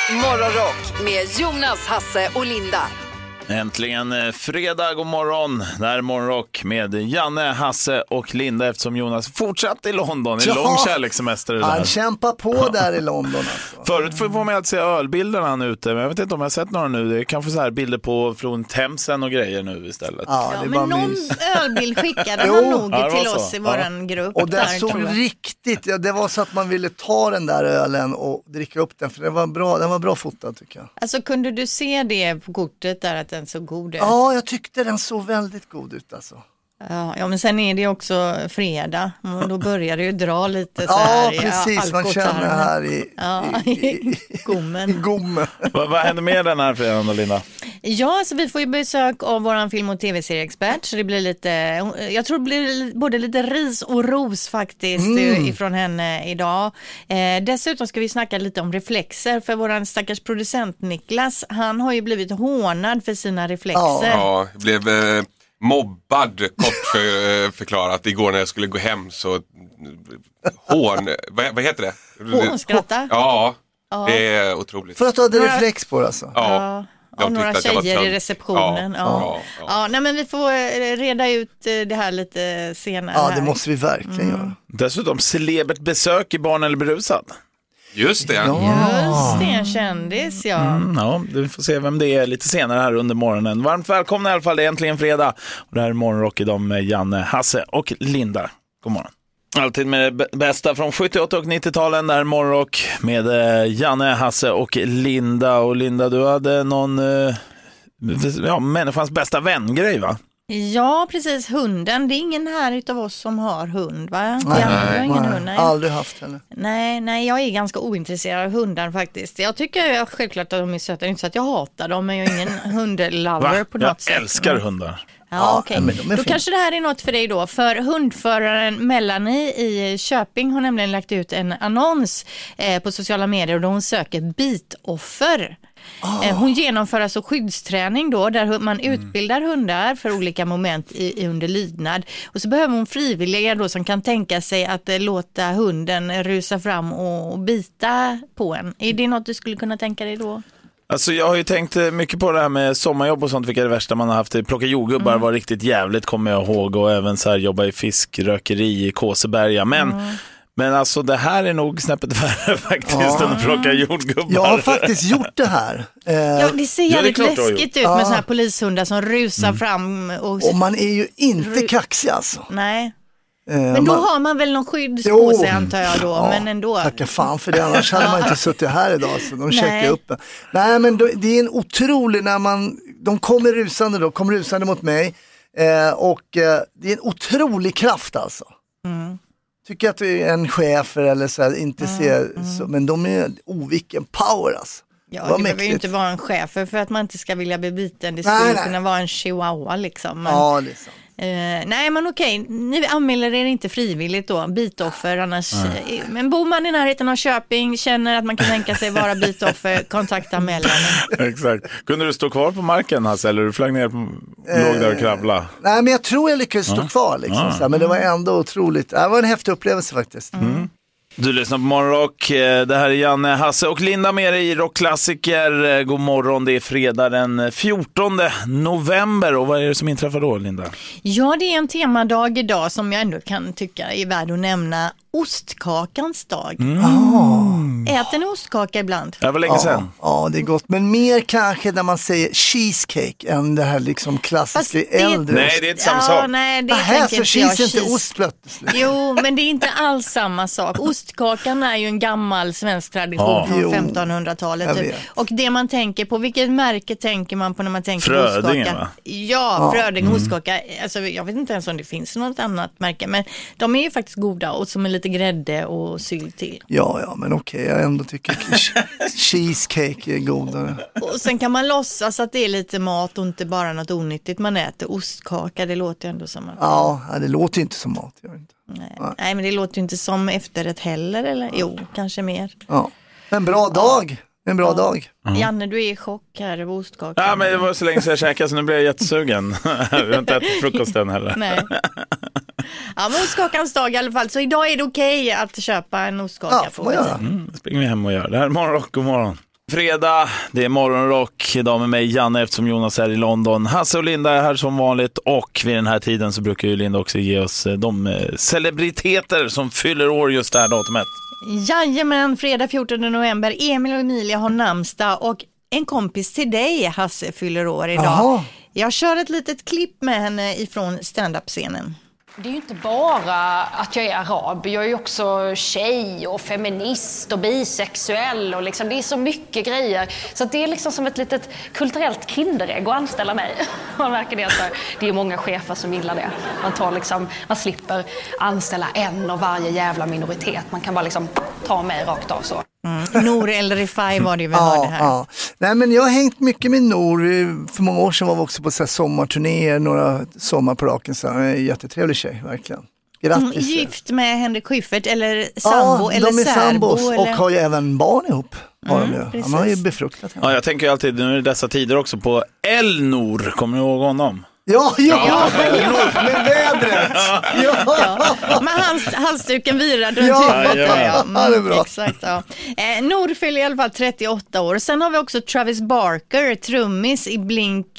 Morgonrock med Jonas, Hasse och Linda. Äntligen fredag, god morgon. Det här är Morgonrock med Janne, Hasse och Linda, eftersom Jonas fortsatt i London. I lång kärlekssemester där. Han kämpar på där i London alltså. Förut får man att se ölbilderna han ute, men jag vet inte om jag har sett några nu. Det är kanske så här bilder från Themsen och grejer nu istället. Ja, men någon ölbild skickade han nog till oss i våran grupp. Och det såg riktigt, det var så att man ville ta den där ölen och dricka upp den, för den var bra fotad tycker jag. Alltså kunde du se det på kortet där att den såg god ut? Ja, jag tyckte den såg väldigt god ut alltså. Ja, men sen är det också fredag och då börjar det ju dra lite så här. Ja, precis, man känner här i gommen. Vad händer med den här fredagen då, Linda? Ja, så vi får ju besök av våran film- och tv-serieexpert, så det blir lite, jag tror det blir både lite ris och ros faktiskt ifrån henne idag. Dessutom ska vi snacka lite om reflexer, för våran stackars producent Niklas, han har ju blivit hånad för sina reflexer. Ja, blev mobbad kort förklarat igår när jag skulle gå hem, så vad heter det? Hånskratta? Ja, det är otroligt. För att du hade reflex på det alltså? Ja. Och några tjejer i receptionen. Ja, nej, men vi får reda ut det här lite senare. Ja, det måste vi verkligen göra. Dessutom celebert besök i Barn eller berusad. Just det. Just det, en kändis, ja. Ja, vi får se vem det är lite senare här under morgonen. Varmt välkomna i alla fall, det är äntligen fredag. Och det här är Morgonrock idag med Janne, Hasse och Linda. God morgon. Alltid med det bästa från 78 och 90-talen, där Morgonrock med Janne, Hasse och Linda. Och Linda, du hade någon människans bästa vän-grej, va? Ja, precis, hunden. Det är ingen här utav oss som har hund, va? Nej, aldrig haft henne. Nej, jag är ganska ointresserad av hundar faktiskt. Jag tycker självklart att de är söta, inte så att jag hatar dem, men jag är ingen hundlover på något sätt. Jag älskar hundar. Ja, okej. Då kanske det här är något för dig då. För hundföraren Melanie i Köping har nämligen lagt ut en annons på sociala medier där hon söker bitoffer. Hon genomför alltså skyddsträning då, där man utbildar hundar för olika moment under lydnad. Och så behöver hon frivilliga då som kan tänka sig att låta hunden rusa fram och bita på en. Är det något du skulle kunna tänka dig då? Alltså jag har ju tänkt mycket på det här med sommarjobb och sånt, vilka är det värsta man har haft. Plocka jordgubbar var riktigt jävligt, kommer jag ihåg, och även så här jobba i fiskrökeri i Kåseberga. Men alltså det här är nog snäppet värre faktiskt än att plocka jordgubbar. Jag har faktiskt gjort det här. Ja, det ser jävligt läskigt ut med såna här polishundar som rusar fram. Och man är ju inte kaxig alltså. Nej. Men då har man väl någon skydd på sig, antar jag då. Ja, men ändå. Tacka fan för det, annars hade man inte suttit här idag. Så de checkar upp. Nej, men det är en otrolig, de kommer rusande mot mig. Och det är en otrolig kraft alltså. Tycker att du är en chef eller så här, inte ser så, men de är vilken power alltså. Ja, det behöver ju inte vara en chef för att man inte ska vilja bli biten. Det skulle kunna vara en chihuahua liksom. Men, ja, det är sant. Nej, men okej, ni anmäler er inte frivilligt då, bitoffer annars. Men bor man i närheten av Köping, känner att man kan tänka sig vara bitoffer, kontakta Melanie. Exakt. Kunde du stå kvar på marken, Hasse, eller du flög ner låg där och kravla? Nej, men jag tror jag lyckades stå kvar liksom, så här, men det var ändå otroligt. Det var en häftig upplevelse faktiskt. Du lyssnar på Morgonrock. Det här är Janne, Hasse och Linda med dig i Rockklassiker. God morgon, det är fredag den 14 november. Och vad är det som inträffar då, Linda? Ja, det är en temadag idag som jag ändå kan tycka är värd att nämna. Ostkakans dag. Äter ni ostkaka ibland? Det var länge sedan. Ja, det är gott. Men mer kanske när man säger cheesecake än det här liksom klassiska äldre. Nej, det är inte samma sak. Nej, det så cheese är inte ostblött. Jo, men det är inte alls samma sak. Ostkakan är ju en gammal svensk tradition från 1500-talet. Typ. Och det man tänker på, vilket märke tänker man på när man tänker på ostkaka? Va? Ja, Fröding ostkaka. Alltså, jag vet inte ens om det finns något annat märke, men de är ju faktiskt goda och som är lite grädde och sylt till. Ja, men okej, jag ändå tycker cheesecake är godare. Och sen kan man låtsas att det är lite mat och inte bara något onyttigt man äter. Ostkaka, det låter ju ändå som att... Ja, det låter ju inte som mat. Gör inte. Nej, men det låter ju inte som efterrätt heller, eller? Jo, kanske mer. Ja, en bra dag. En bra dag. Janne, du är i chock här över ostkaka. Ja, men det var så länge sedan jag käkade så nu blir jag jättesugen. Jag har inte ätit frukosten heller. Nej. Ja, men ostkakans dag i alla fall. Så idag är det okej att köpa en ostkaka. Ja, får man göra. Det springer vi hem och gör. Det här är Morgonrock, god morgon. fredag, det är morgonrock. Idag med mig Janne eftersom Jonas är i London. Hasse och Linda är här som vanligt och vid den här tiden så brukar ju Linda också ge oss de celebriteter som fyller år just det här datumet. Jajamän, fredag 14 november. Emil och Emilia har namnsdag och en kompis till dig, Hasse, fyller år idag. Aha. Jag kör ett litet klipp med henne ifrån stand-up-scenen. Det är ju inte bara att jag är arab, jag är ju också tjej och feminist och bisexuell och liksom, det är så mycket grejer. Så det är liksom som ett litet kulturellt kinderägg att anställa mig. Man märker det, det är många chefer som gillar det. Man slipper anställa en av varje jävla minoritet. Man kan bara liksom ta mig rakt av så. Nour El Refai var det ju vi hörde här. Ja. Nej, men jag har hängt mycket med Nour. För många år sedan var vi också på så här sommarturnéer, några sommar på raken. Så en jättetrevlig tjej, verkligen. Grattis. Gift med Henrik Schyffert eller sambo eller de är särbo. sambos och har ju även barn ihop. Han har ju befruktat henne. Ja, jag tänker ju alltid nu i dessa tider också på El-Nour. Kommer du ihåg honom? Ja, med vädret. Ja. Men halsduken virade runt huvudet. Det är bra. Exakt, ja. Nour fyller i alla fall 38 år. Sen har vi också Travis Barker, trummis i Blink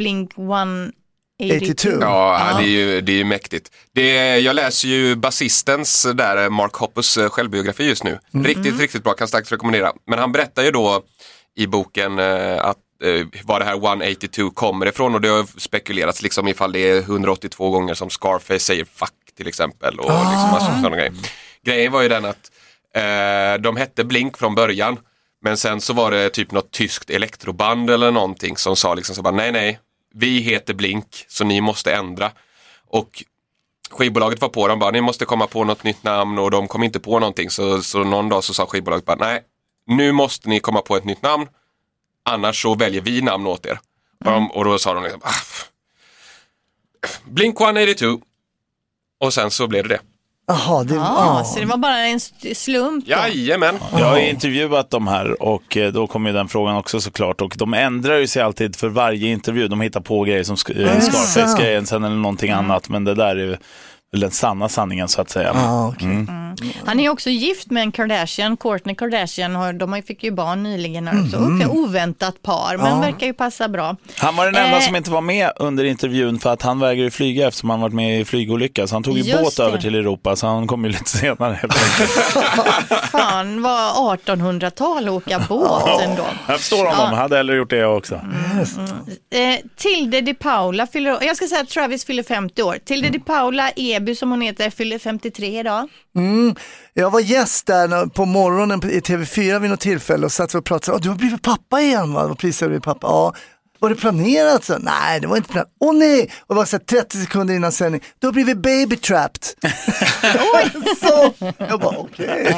182. Ja, det är ju mäktigt. Jag läser ju basistens där, Mark Hoppus självbiografi just nu. Riktigt bra, kan starkt rekommendera. Men han berättar ju då i boken att var det här 182 kommer ifrån, och det har spekulerats liksom ifall det är 182 gånger som Scarface säger fuck till exempel och liksom sådana grejer. Grejen var ju den att de hette Blink från början, men sen så var det typ något tyskt elektroband eller någonting som sa liksom så bara nej, vi heter Blink så ni måste ändra, och skivbolaget var på dem bara, ni måste komma på något nytt namn, och de kom inte på någonting, så någon dag så sa skivbolaget bara nej, nu måste ni komma på ett nytt namn, annars så väljer vi namn åt er. Och då sa de liksom Blink 182. Och sen så blev det. Jaha, så det var bara en slump då. Jajamän. Jag har intervjuat dem här och då kommer ju den frågan också såklart. Och de ändrar ju sig alltid för varje intervju. De hittar på grejer som Scarface-grejen sen eller någonting annat. Men det där är ju den sanna sanningen så att säga. Han är också gift med en Kardashian, Kourtney Kardashian. De fick ju barn nyligen också. Oväntat par, men verkar ju passa bra. Han var den enda som inte var med under intervjun för att han vägrade ju flyga eftersom han varit med i flygolycka. Så han tog ju båt över till Europa, så han kom ju lite senare helt enkelt. Fan, var 1800-tal åka båt ändå. Jag förstår honom, hade heller gjort det jag också. Tilde de Paula fyller, jag ska säga att Travis fyller 50 år. Tilde de Paula Eby som hon heter fyller 53 idag. Jag var gäst där på morgonen i TV4 vid något tillfälle och satt och pratade. Du har blivit pappa igen, va? Vad prisar du pappa? Ja. Var det planerat? Så? Nej, det var inte planerat. Nej! Och det var så 30 sekunder innan sändning. Du har blivit baby-trapped. Så, jag bara okej.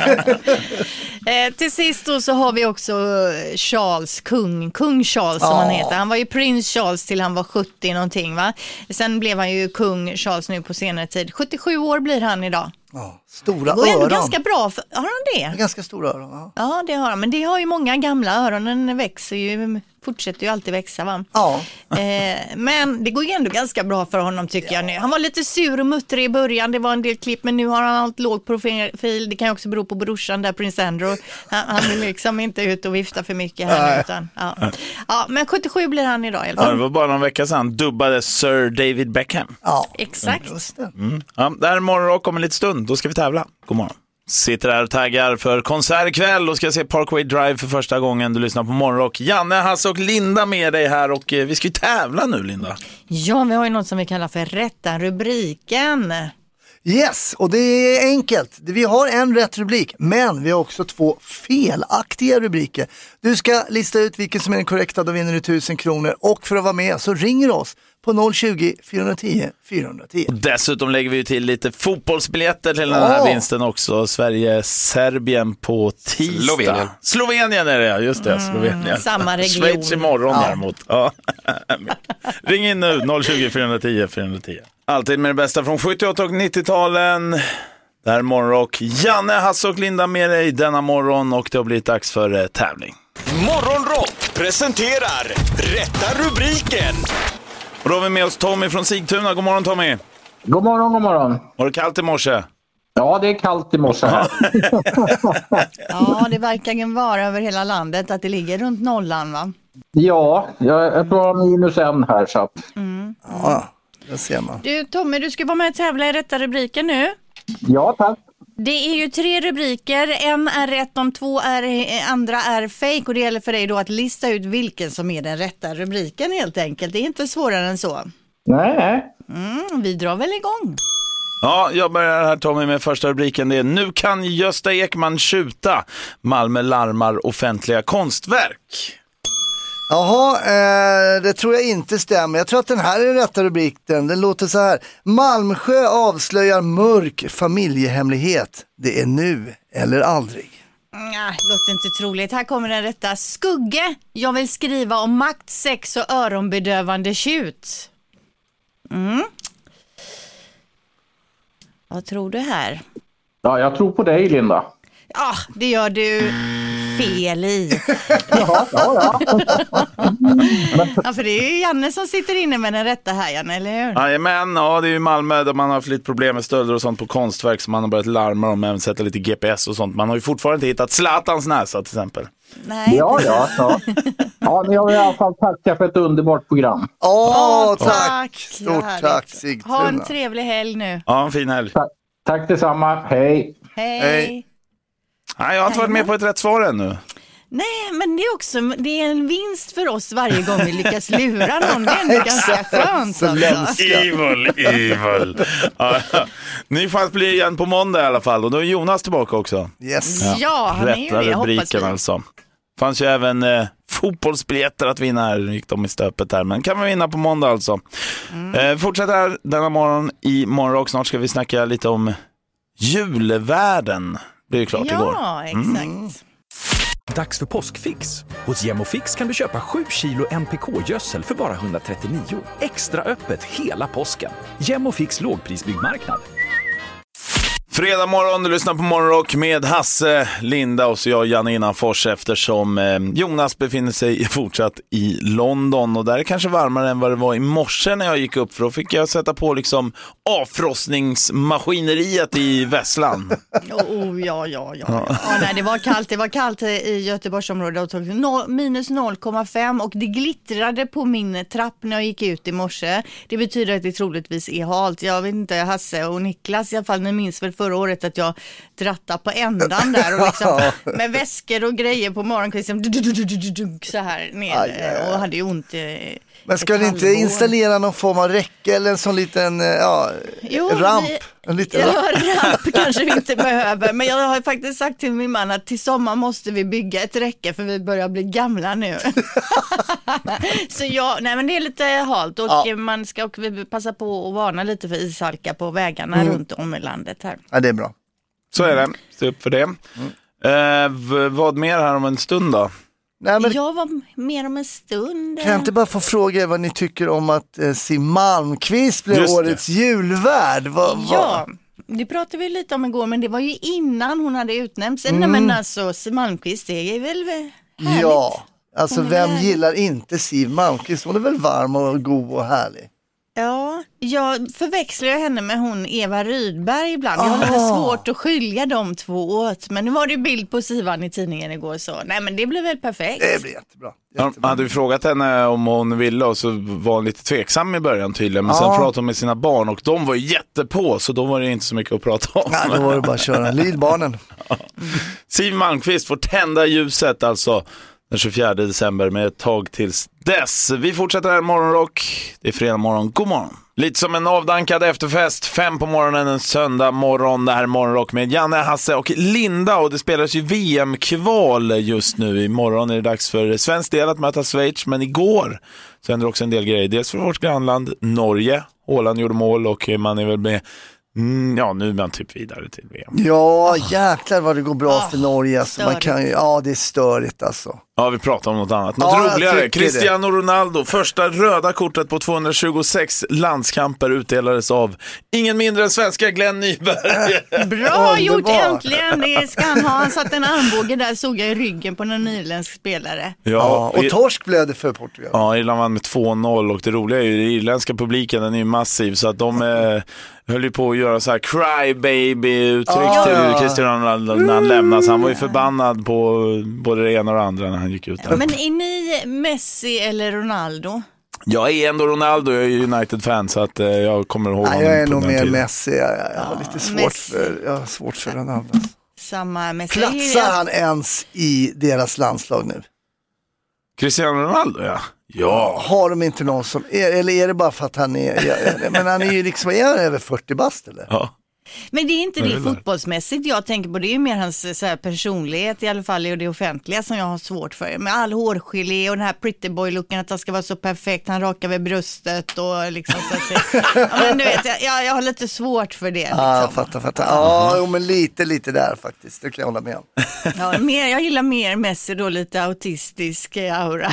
Till sist då så har vi också Charles, kung Charles som han heter. Han var ju prins Charles till han var 70 någonting, va? Sen blev han ju kung Charles nu på senare tid. 77 år blir han idag. Ja, stora öron. Det går öron. Ganska bra. Har han det? Ganska stora öron, Ja, det har han. Men det har ju många gamla öronen växer ju, fortsätter ju alltid växa, va? Ja. Men det går ju ändå ganska bra för honom tycker jag nu. Han var lite sur och muttrig i början, det var en del klipp, men nu har han allt låg profil. Det kan ju också bero på brorsan där, Prince Andrew. Han är liksom inte ute och vifta för mycket här nu, utan, ja, men 77 blir han idag i alla fall. Det var bara någon vecka sedan dubbade Sir David Beckham. Ja, exakt. Ja, det här är morgonrock om en liten stund, då ska vi tävla. God morgon. Sitter här och taggar för konsert ikväll och ska se Parkway Drive för första gången. Du lyssnar på morgonrock. Janne, Hasse och Linda med dig här och vi ska ju tävla nu, Linda. Ja, vi har ju något som vi kallar för rätta rubriken. Yes, och det är enkelt. Vi har en rätt rubrik, men vi har också 2 felaktiga rubriker. Du ska lista ut vilken som är den korrekta, då vinner du 1000 kronor. Och för att vvara med så ringer oss på 020-410-410. Och dessutom lägger vi till lite fotbollsbiljetter till den här vinsten också. Sverige-Serbien på tisdag. Slovenien är det, just det. Slovenien. Samma region. Schweiz imorgon däremot. Ja. Ring in nu, 020-410-410. Alltid med det bästa från 78 och 90-talen. Det här är morgonrock. Janne, Hasse och Linda med dig denna morgon och det har blivit dags för tävling. Morgonrock presenterar rätta rubriken. Och då har vi med oss Tommy från Sigtuna. God morgon, Tommy. God morgon, god morgon. Var det kallt i morse? Ja, det är kallt i morse här. Ja, det verkar vara över hela landet att det ligger runt nollan, va? Ja, jag tror -1 här så att... Ja, det ser man. Du Tommy, du ska vara med och tävla i rätta rubriken nu. Ja, tack. Det är ju 3 rubriker, en är rätt, de 2 andra är fake och det gäller för dig då att lista ut vilken som är den rätta rubriken helt enkelt. Det är inte svårare än så. Nej. Vi drar väl igång. Ja, jag börjar här Tommy med första rubriken. Det är: nu kan Gösta Ekman tjuta. Malmö larmar offentliga konstverk. Jaha, det tror jag inte stämmer. Jag tror att den här är den rätta rubriken. Den låter så här: Malmsjö avslöjar mörk familjehemlighet. Det är nu eller aldrig. Låter inte troligt. Här kommer den rätta. Skugge, jag vill skriva om makt, sex och öronbedövande tjut. Vad tror du här? Ja, jag tror på dig, Linda. Ja, det gör du fel i. Ja. Ja, för det är ju Janne som sitter inne med den rätta här, Janne, eller hur? Jajamän, ja, det är ju Malmö där man har haft lite problem med stölder och sånt på konstverk som man har börjat larma om, även sätta lite GPS och sånt. Man har ju fortfarande inte hittat Zlatans näsa till exempel. Nej. Ja. Ja, men jag vill i alla fall tacka för ett underbart program. Tack. Stort tack, Sigtuna. Ha en trevlig helg nu. Ja, en fin helg. Tack detsamma. Hej. Hej. Nej, jag har inte varit med på ett rätt svar ännu. Nej, men det är en vinst för oss varje gång vi lyckas lura någon. Det är ändå ganska skönt. Alltså. Evil. Ja. Ny fast blir igen på måndag i alla fall. Och då är Jonas tillbaka också. Yes. Ja, han är ju rätta det, rubriken alltså. Fanns ju även fotbollsbiljetter att vinna här. Nu gick de i stöpet här. Men kan man vinna på måndag alltså. Fortsätter här denna morgon i Morgonrock. Snart ska vi snacka lite om julvärden. Det är ju klart igår. Ja, exakt. Dags för påskfix. Hos Gemofix kan du köpa 7 kilo NPK-gödsel för bara 139. Extra öppet hela påsken. Gemofix lågprisbyggmarknad. Fredag morgon, du lyssnar på Morgonrock med Hasse, Linda och så jag, Janne Innanfors, eftersom Jonas befinner sig fortsatt i London och där är det kanske varmare än vad det var i morse när jag gick upp, för då fick jag sätta på liksom avfrostningsmaskineriet i Vässlan. Ja, nej, det var kallt i Göteborgsområdet och tog minus 0,5 och det glittrade på min trapp när jag gick ut i morse. Det betyder att det troligtvis är halt. Jag vet inte, Hasse och Niklas i alla fall, ni minns väl förra året att jag drattade på ändan där och liksom, med väskor och grejer på morgonkvisten så här ner och hade ju ont. Men ska ni inte installera någon form av räcke eller en sån liten ramp? En liten ramp kanske vi inte behöver, men jag har faktiskt sagt till min man att till sommar måste vi bygga ett räcke för vi börjar bli gamla nu. Så men det är lite halt och man ska också passa på att varna lite för ishalka på vägarna runt om i landet här. Ja, det är bra. Så är det, stå upp för det. Vad mer här om en stund då? Nej, men jag var mer om en stund. Kan jag inte bara få fråga vad ni tycker om att Siw Malmkvist blev årets julvärd? Ja, det pratade vi lite om igår, men det var ju innan hon hade utnämnts. Nej, men alltså Siw Malmkvist, det är väl härligt? Ja, alltså vem gillar inte Siw Malmkvist? Hon är väl varm och god och härlig. Ja, jag förväxlar henne med hon Eva Rydberg ibland. Jag har lite svårt att skilja de två åt. Men nu var det bild på Sivan i tidningen igår så. Nej, men det blev väl perfekt. Det blir jättebra. Hade vi frågat henne om hon ville och så var hon lite tveksam i början tydligen. Men sen pratade hon med sina barn och de var jättepå, så då var det inte så mycket att prata om. Nej, då var det bara att köra. Lyd barnen. Siw Malmkvist får tända ljuset alltså den 24 december med ett tag tills dess. Vi fortsätter här Morgonrock. Det är fredag morgon. God morgon. Lite som en avdankad efterfest. 5 på morgonen en söndag morgon. Det här är Morgonrock med Janne, Hasse och Linda. Och det spelas ju VM-kval just nu. Imorgon är det dags för svensk del att möta Schweiz. Men igår så händer också en del grejer. Dels för vårt grannland Norge. Håland gjorde mål och man är väl med... nu är man typ vidare till VM. Ja, jäklar vad det går bra för Norge. Alltså, man kan det är störigt alltså. Ja, vi pratar om något annat. Något roligare. Cristiano Ronaldo, första röda kortet på 226 landskamper utdelades av ingen mindre än svenska Glenn Nyberg. Bra gjort, äntligen. Det ska han ha. Han satt en armbåge där, såg jag i ryggen på någon irländsk spelare. Ja, och torsk blev det för Portugal. Ja, Irland vann med 2-0 och det roliga är ju den irländska publiken, den är ju massiv, så att de höll ju på att göra så här cry baby-uttryck till Cristiano Ronaldo när han lämnade. Så han var ju förbannad på både det ena och det andra när han gick ut. Men är ni Messi eller Ronaldo? Jag är ändå Ronaldo, jag är United-fan, så att jag kommer ihåg honom. Jag är nog mer Messi, jag har lite svårt för Ronaldo. Samma Messi. Platsar han ens i deras landslag nu? Cristiano Ronaldo, ja. Har de inte någon som eller är det bara för att han är men han är ju liksom över 40 bast eller? Ja. Men det är inte det fotbollsmässigt jag tänker på, det är ju mer hans så här, personlighet i alla fall i det offentliga som jag har svårt för. Med all hårgelé och den här pretty boy-looken, att han ska vara så perfekt, han rakar vid bröstet och liksom så att men du vet, jag har lite svårt för det. Liksom. Fattar. Ja, men lite där faktiskt, det kan jag hålla med om. Ja, jag gillar mer Messi då, lite autistisk aura.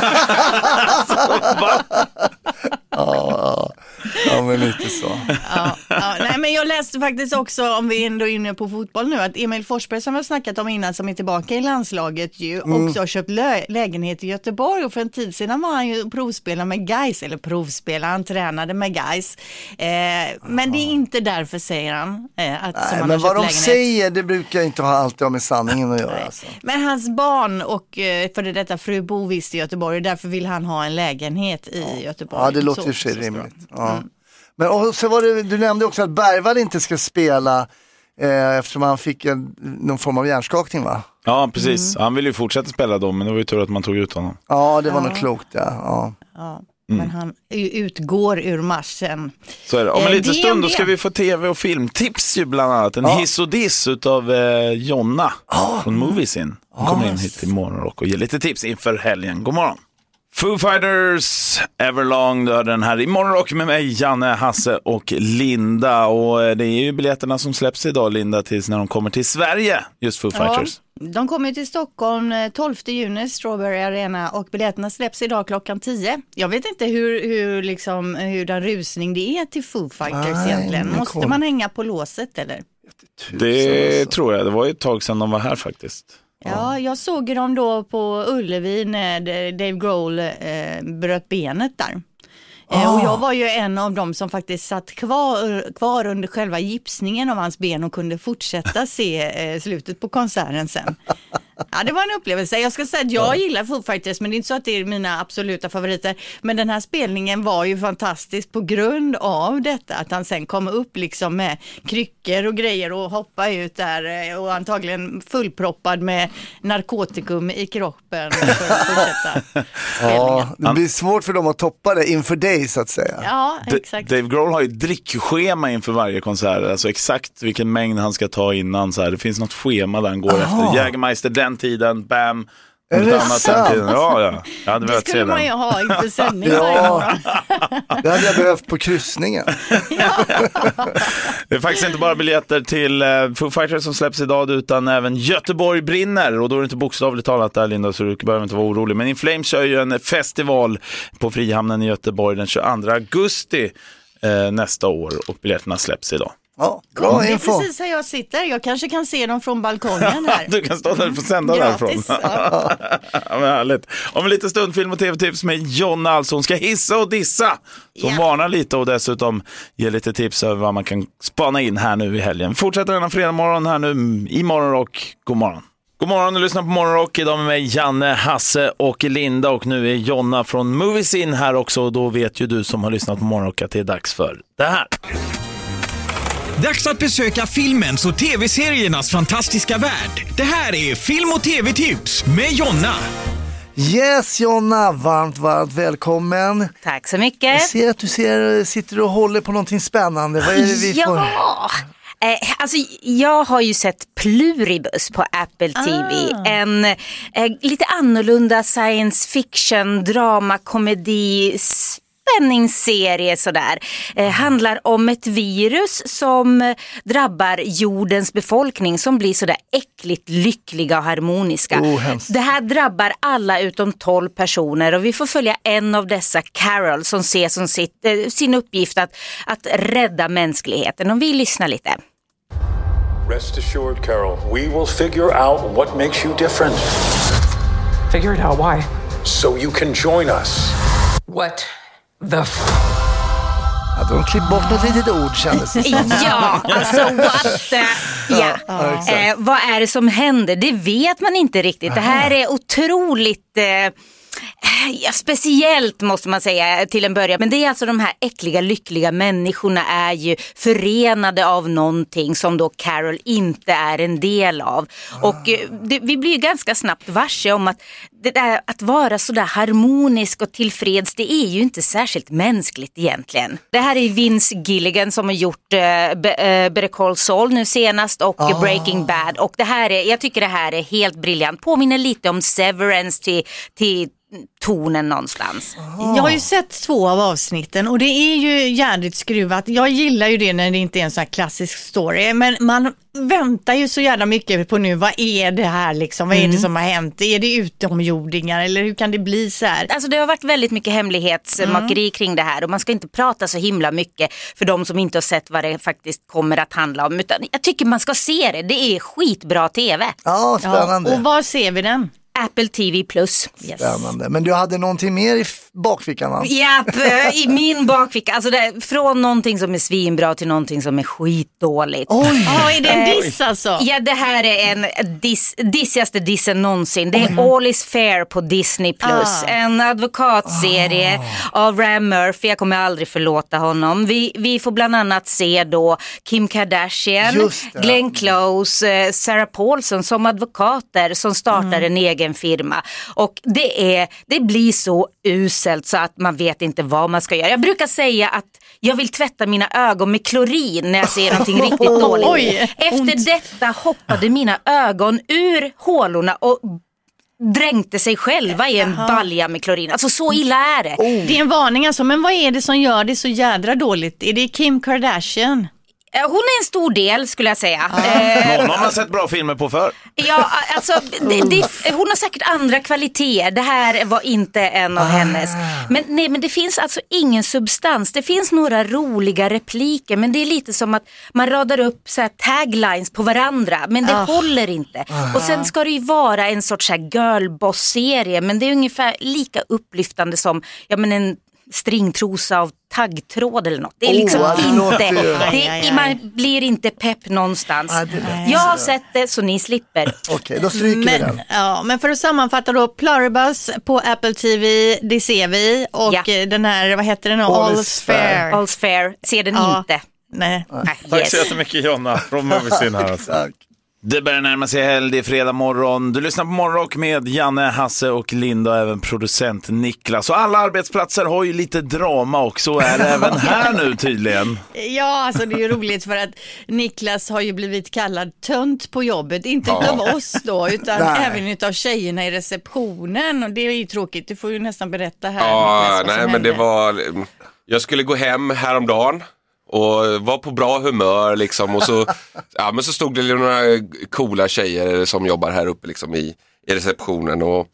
Ja, men lite så. Nej, men jag läste faktiskt också, om vi ändå är inne på fotboll nu, att Emil Forsberg som vi har snackat om innan, som är tillbaka i landslaget ju, också har köpt lägenhet i Göteborg, och för en tid sedan var han ju provspelare med Gais, han tränade med Gais. Men det är inte därför, säger han. Men vad de säger, det brukar inte ha alltid med sanningen att göra. Alltså. Men hans barn och för detta fru bor visst i Göteborg, och därför vill han ha en lägenhet i Göteborg. Ja, det låter ju för sig rimligt. Ja. Men och så var det, du nämnde också att Bergvall inte ska spela eftersom han fick någon form av hjärnskakning, va? Ja, precis. Han ville ju fortsätta spela då, men det var ju tur att man tog ut honom. Ja, det var nog klokt, ja. Men han utgår ur matchen. Så är det. Om en liten stund då ska vi få tv- och filmtips ju bland annat. En hiss och diss utav Jonna från Moviesin. Hon kommer in hit till Morgonrock och ger lite tips inför helgen. God morgon. Foo Fighters, Everlong, den här i Morgonrock med mig, Janne, Hasse och Linda. Och det är ju biljetterna som släpps idag, Linda, tills när de kommer till Sverige, just Foo Fighters. De kommer till Stockholm 12 juni, Strawberry Arena, och biljetterna släpps idag klockan 10. Jag vet inte hur den rusning det är till Foo Fighters egentligen. Måste man hänga på låset eller? Det tror jag, det var ju ett tag sedan de var här faktiskt. Ja, jag såg dem då på Ullevi när Dave Grohl bröt benet där. Och jag var ju en av dem som faktiskt satt kvar under själva gipsningen av hans ben och kunde fortsätta se slutet på konserten sen. Ja, det var en upplevelse. Jag ska säga att jag gillar Foo Fighters, men det är inte så att det är mina absoluta favoriter. Men den här spelningen var ju fantastisk på grund av detta. Att han sen kom upp liksom med kryckor och grejer och hoppa ut där. Och antagligen fullproppad med narkotikum i kroppen för att fortsätta spelningen. Det blir svårt för dem att toppa det inför dig, så att säga. Ja, exakt. Dave Grohl har ju drickschema inför varje konsert. Alltså exakt vilken mängd han ska ta innan. Så här. Det finns något schema där han går efter. Jägermeister den tiden, bam. Är det sant? Ja. Det skulle man ju ha inför sändning. Det hade jag behövt på kryssningen. Det är faktiskt inte bara biljetter till Foo Fighters som släpps idag, utan även Göteborg brinner. Och då är det inte bokstavligt talat där, Linda, så du behöver inte vara orolig. Men In Flames kör ju en festival på Frihamnen i Göteborg den 22 augusti nästa år, och biljetterna släpps idag. Ja, bra info. Det är precis här jag sitter. Jag kanske kan se dem från balkongen här. Du kan stå där och få sända därifrån. Ja, men härligt. Om en liten stund film- och tv-tips med Jonna, alltså hon ska hissa och dissa. Så hon varnar lite och dessutom ger lite tips över vad man kan spana in här nu i helgen. Vi fortsätter denna fredag morgon här nu i Morgonrock. God morgon. God morgon, du lyssnar på Morgonrock. Idag med mig, Janne, Hasse och Linda. Och nu är Jonna från Moviesin här också. Och då vet ju du som har lyssnat på Morgonrock att det är dags för det här. Dags att besöka filmens och tv-seriernas fantastiska värld. Det här är film- och tv-tips med Jonna. Yes, Jonna, varmt välkommen. Tack så mycket. Jag ser att du sitter och håller på någonting spännande. Vad är det vi får? Alltså, jag har ju sett Pluribus på Apple TV. En lite annorlunda science fiction, drama, komedi, spänningsserie sådär. Handlar om ett virus som drabbar jordens befolkning som blir sådär äckligt lyckliga och harmoniska. Det här drabbar alla utom 12 personer och vi får följa en av dessa, Carol, som ser som sin uppgift att rädda mänskligheten. Och vi lyssnar lite. Rest assured, Carol, we will figure out what makes you different. Figure it out, why? So you can join us. What the Att de klippt bort något litet ord kändes det som. Ja, alltså what the... Ja. Vad är det som händer? Det vet man inte riktigt. Det här är otroligt... speciellt måste man säga till en början. Men det är alltså de här äckliga, lyckliga människorna är ju förenade av någonting som då Carol inte är en del av. Och vi blir ju ganska snabbt varse om att det där, att vara så där harmonisk och tillfreds, det är ju inte särskilt mänskligt egentligen. Det här är Vince Gilligan som har gjort Better Call Saul nu senast och Breaking Bad. Och det här jag tycker det här är helt briljant. Påminner lite om Severance till tonen någonstans. Jag har ju sett 2 av avsnitten och det är ju jävligt skruvat. Jag gillar ju det när det inte är en sån här klassisk story, men man väntar ju så jävla mycket på nu, vad är det här liksom, vad är det som har hänt? Är det utomjordingar eller hur kan det bli så här? Alltså det har varit väldigt mycket hemlighetsmakeri kring det här och man ska inte prata så himla mycket för de som inte har sett vad det faktiskt kommer att handla om, utan jag tycker man ska se det, det är skitbra tv. Ja, spännande. Ja, och var ser vi den? Apple TV+. Yes. Spännande. Men du hade någonting mer i bakfickan, va? Japp, i min bakficka. Alltså från någonting som är svinbra till någonting som är skitdåligt. Oj! Är det en diss alltså? Ja, det här är en dissigaste dissen någonsin. Det är All is Fair på Disney+. En advokatserie av Ryan Murphy. Jag kommer aldrig förlåta honom. Vi får bland annat se då Kim Kardashian, Glenn Close, Sarah Paulson som advokater som startar en egen firma. Och det blir så uselt så att man vet inte vad man ska göra. Jag brukar säga att jag vill tvätta mina ögon med klorin när jag ser någonting riktigt dåligt. Efter detta hoppade mina ögon ur hålorna och dränkte sig själva i en balja med klorin. Alltså så illa är det. Det är en varning alltså, men vad är det som gör det så jädra dåligt? Är det Kim Kardashian? Hon är en stor del skulle jag säga. Någon har man sett bra filmer på för. Ja, alltså hon har säkert andra kvaliteter. Det här var inte en av hennes. Men det finns alltså ingen substans. Det finns några roliga repliker, men det är lite som att man radar upp så här taglines på varandra, men det håller inte. Och sen ska det ju vara en sorts här girlboss-serie, men det är ungefär lika upplyftande som en stringtrosa av taggtråd eller något. Det är liksom man blir inte pepp någonstans. Jag har sett det så ni slipper. Okej, då stryker vi den. Ja, men för att sammanfatta då, Pluribus på Apple TV, det ser vi. Och den här, vad heter den? All's Fair. All's Fair, ser den inte. Nej. Tack så jättemycket Jonna från Moviesin här. Alltså. Det börjar närma sig helg, det är fredag morgon. Du lyssnar på Morgonrock med Janne, Hasse och Linda och även producent Niklas. Och alla arbetsplatser har ju lite drama också, är det även här nu tydligen. Ja, alltså det är ju roligt för att Niklas har ju blivit kallad tönt på jobbet. Inte av oss då, utan även utav tjejerna i receptionen. Och det är ju tråkigt, du får ju nästan berätta här. Ja, nej men det var... Jag skulle gå hem häromdagen och var på bra humör liksom, och så, men så stod det några coola tjejer som jobbar här uppe liksom, i receptionen och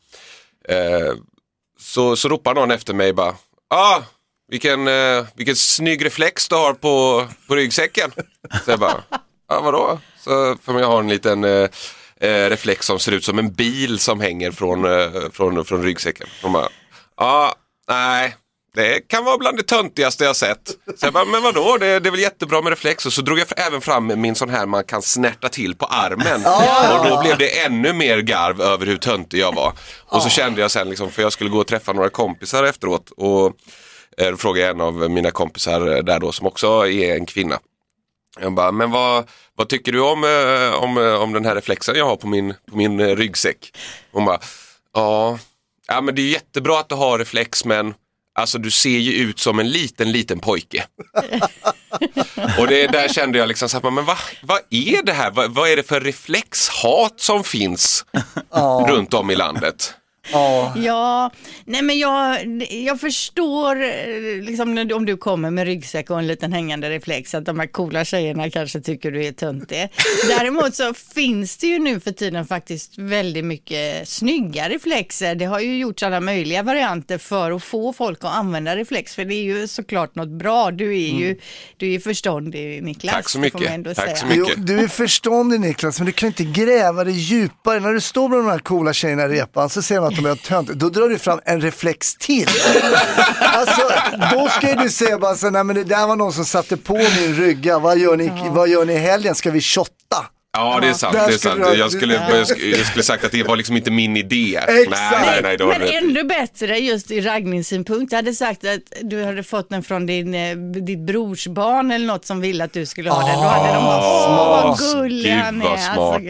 så ropar någon efter mig bara, vilken snygg reflex du har på ryggsäcken. Så jag bara, vadå? Så för mig har en liten reflex som ser ut som en bil som hänger från ryggsäcken. Och bara, nej. Det kan vara bland det töntigaste jag sett. Så jag bara, men vadå? Det är väl jättebra med reflex. Och så drog jag även fram min sån här man kan snärta till på armen. Och då blev det ännu mer garv över hur töntig jag var. Och så kände jag sen liksom, för jag skulle gå och träffa några kompisar efteråt. Och då frågade en av mina kompisar där då, som också är en kvinna. Jag bara, men vad tycker du om den här reflexen jag har på min ryggsäck? Hon bara, ja men det är jättebra att du har reflex, men alltså du ser ju ut som en liten pojke. Och där kände jag liksom så här, men vad är det här? Vad är det för reflexhat som finns runt om i landet? Ja, nej men jag förstår liksom, om du kommer med ryggsäck och en liten hängande reflex att de här coola tjejerna kanske tycker du är töntig. Däremot så finns det ju nu för tiden faktiskt väldigt mycket snygga reflexer. Det har ju gjorts alla möjliga varianter för att få folk att använda reflex, för det är ju såklart något bra. Du är ju förståndig, Niklas. Tack så mycket. Tack så mycket. Jo, du är förståndig, Niklas, men du kan inte gräva det djupare. När du står med de här coola tjejerna i repan så ser man att de är tönt. Då drar du fram en reflex till. Alltså, då ska du säga bara så, nej men det där var någon som satte på min rygga. Vad gör ni i helgen? Ska vi shotta? Ja, det är sant. Jag skulle sagt att det var liksom inte min idé. Exakt. Nej, men ännu bättre just i raggningssynpunkt. Jag hade sagt att du hade fått den från ditt brorsbarn eller något som ville att du skulle ha den. Då hade de bara, vad gullig han är. Gud vad smart.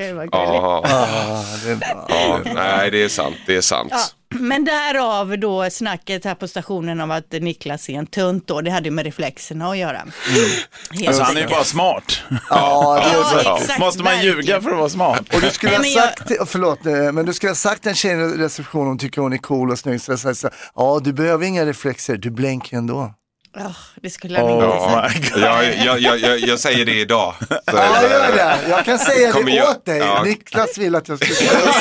Nej, det är sant. Ja. Men därav då snacket här på stationen av att Niklas är en tunt då, det hade ju med reflexerna att göra. Alltså han är ju bara smart. Exakt, måste man ljuga för att vara smart? Och du skulle ha sagt, men du skulle ha sagt en tjej i receptionen om tycker hon är cool och snygg, så jag säger, ja du behöver inga reflexer, du blänker ändå. Det skulle jag inte säga. Jag säger det idag. Ja, gör det. Jag kan säga det åt dig. Ja. Niklas vill att jag ska säga.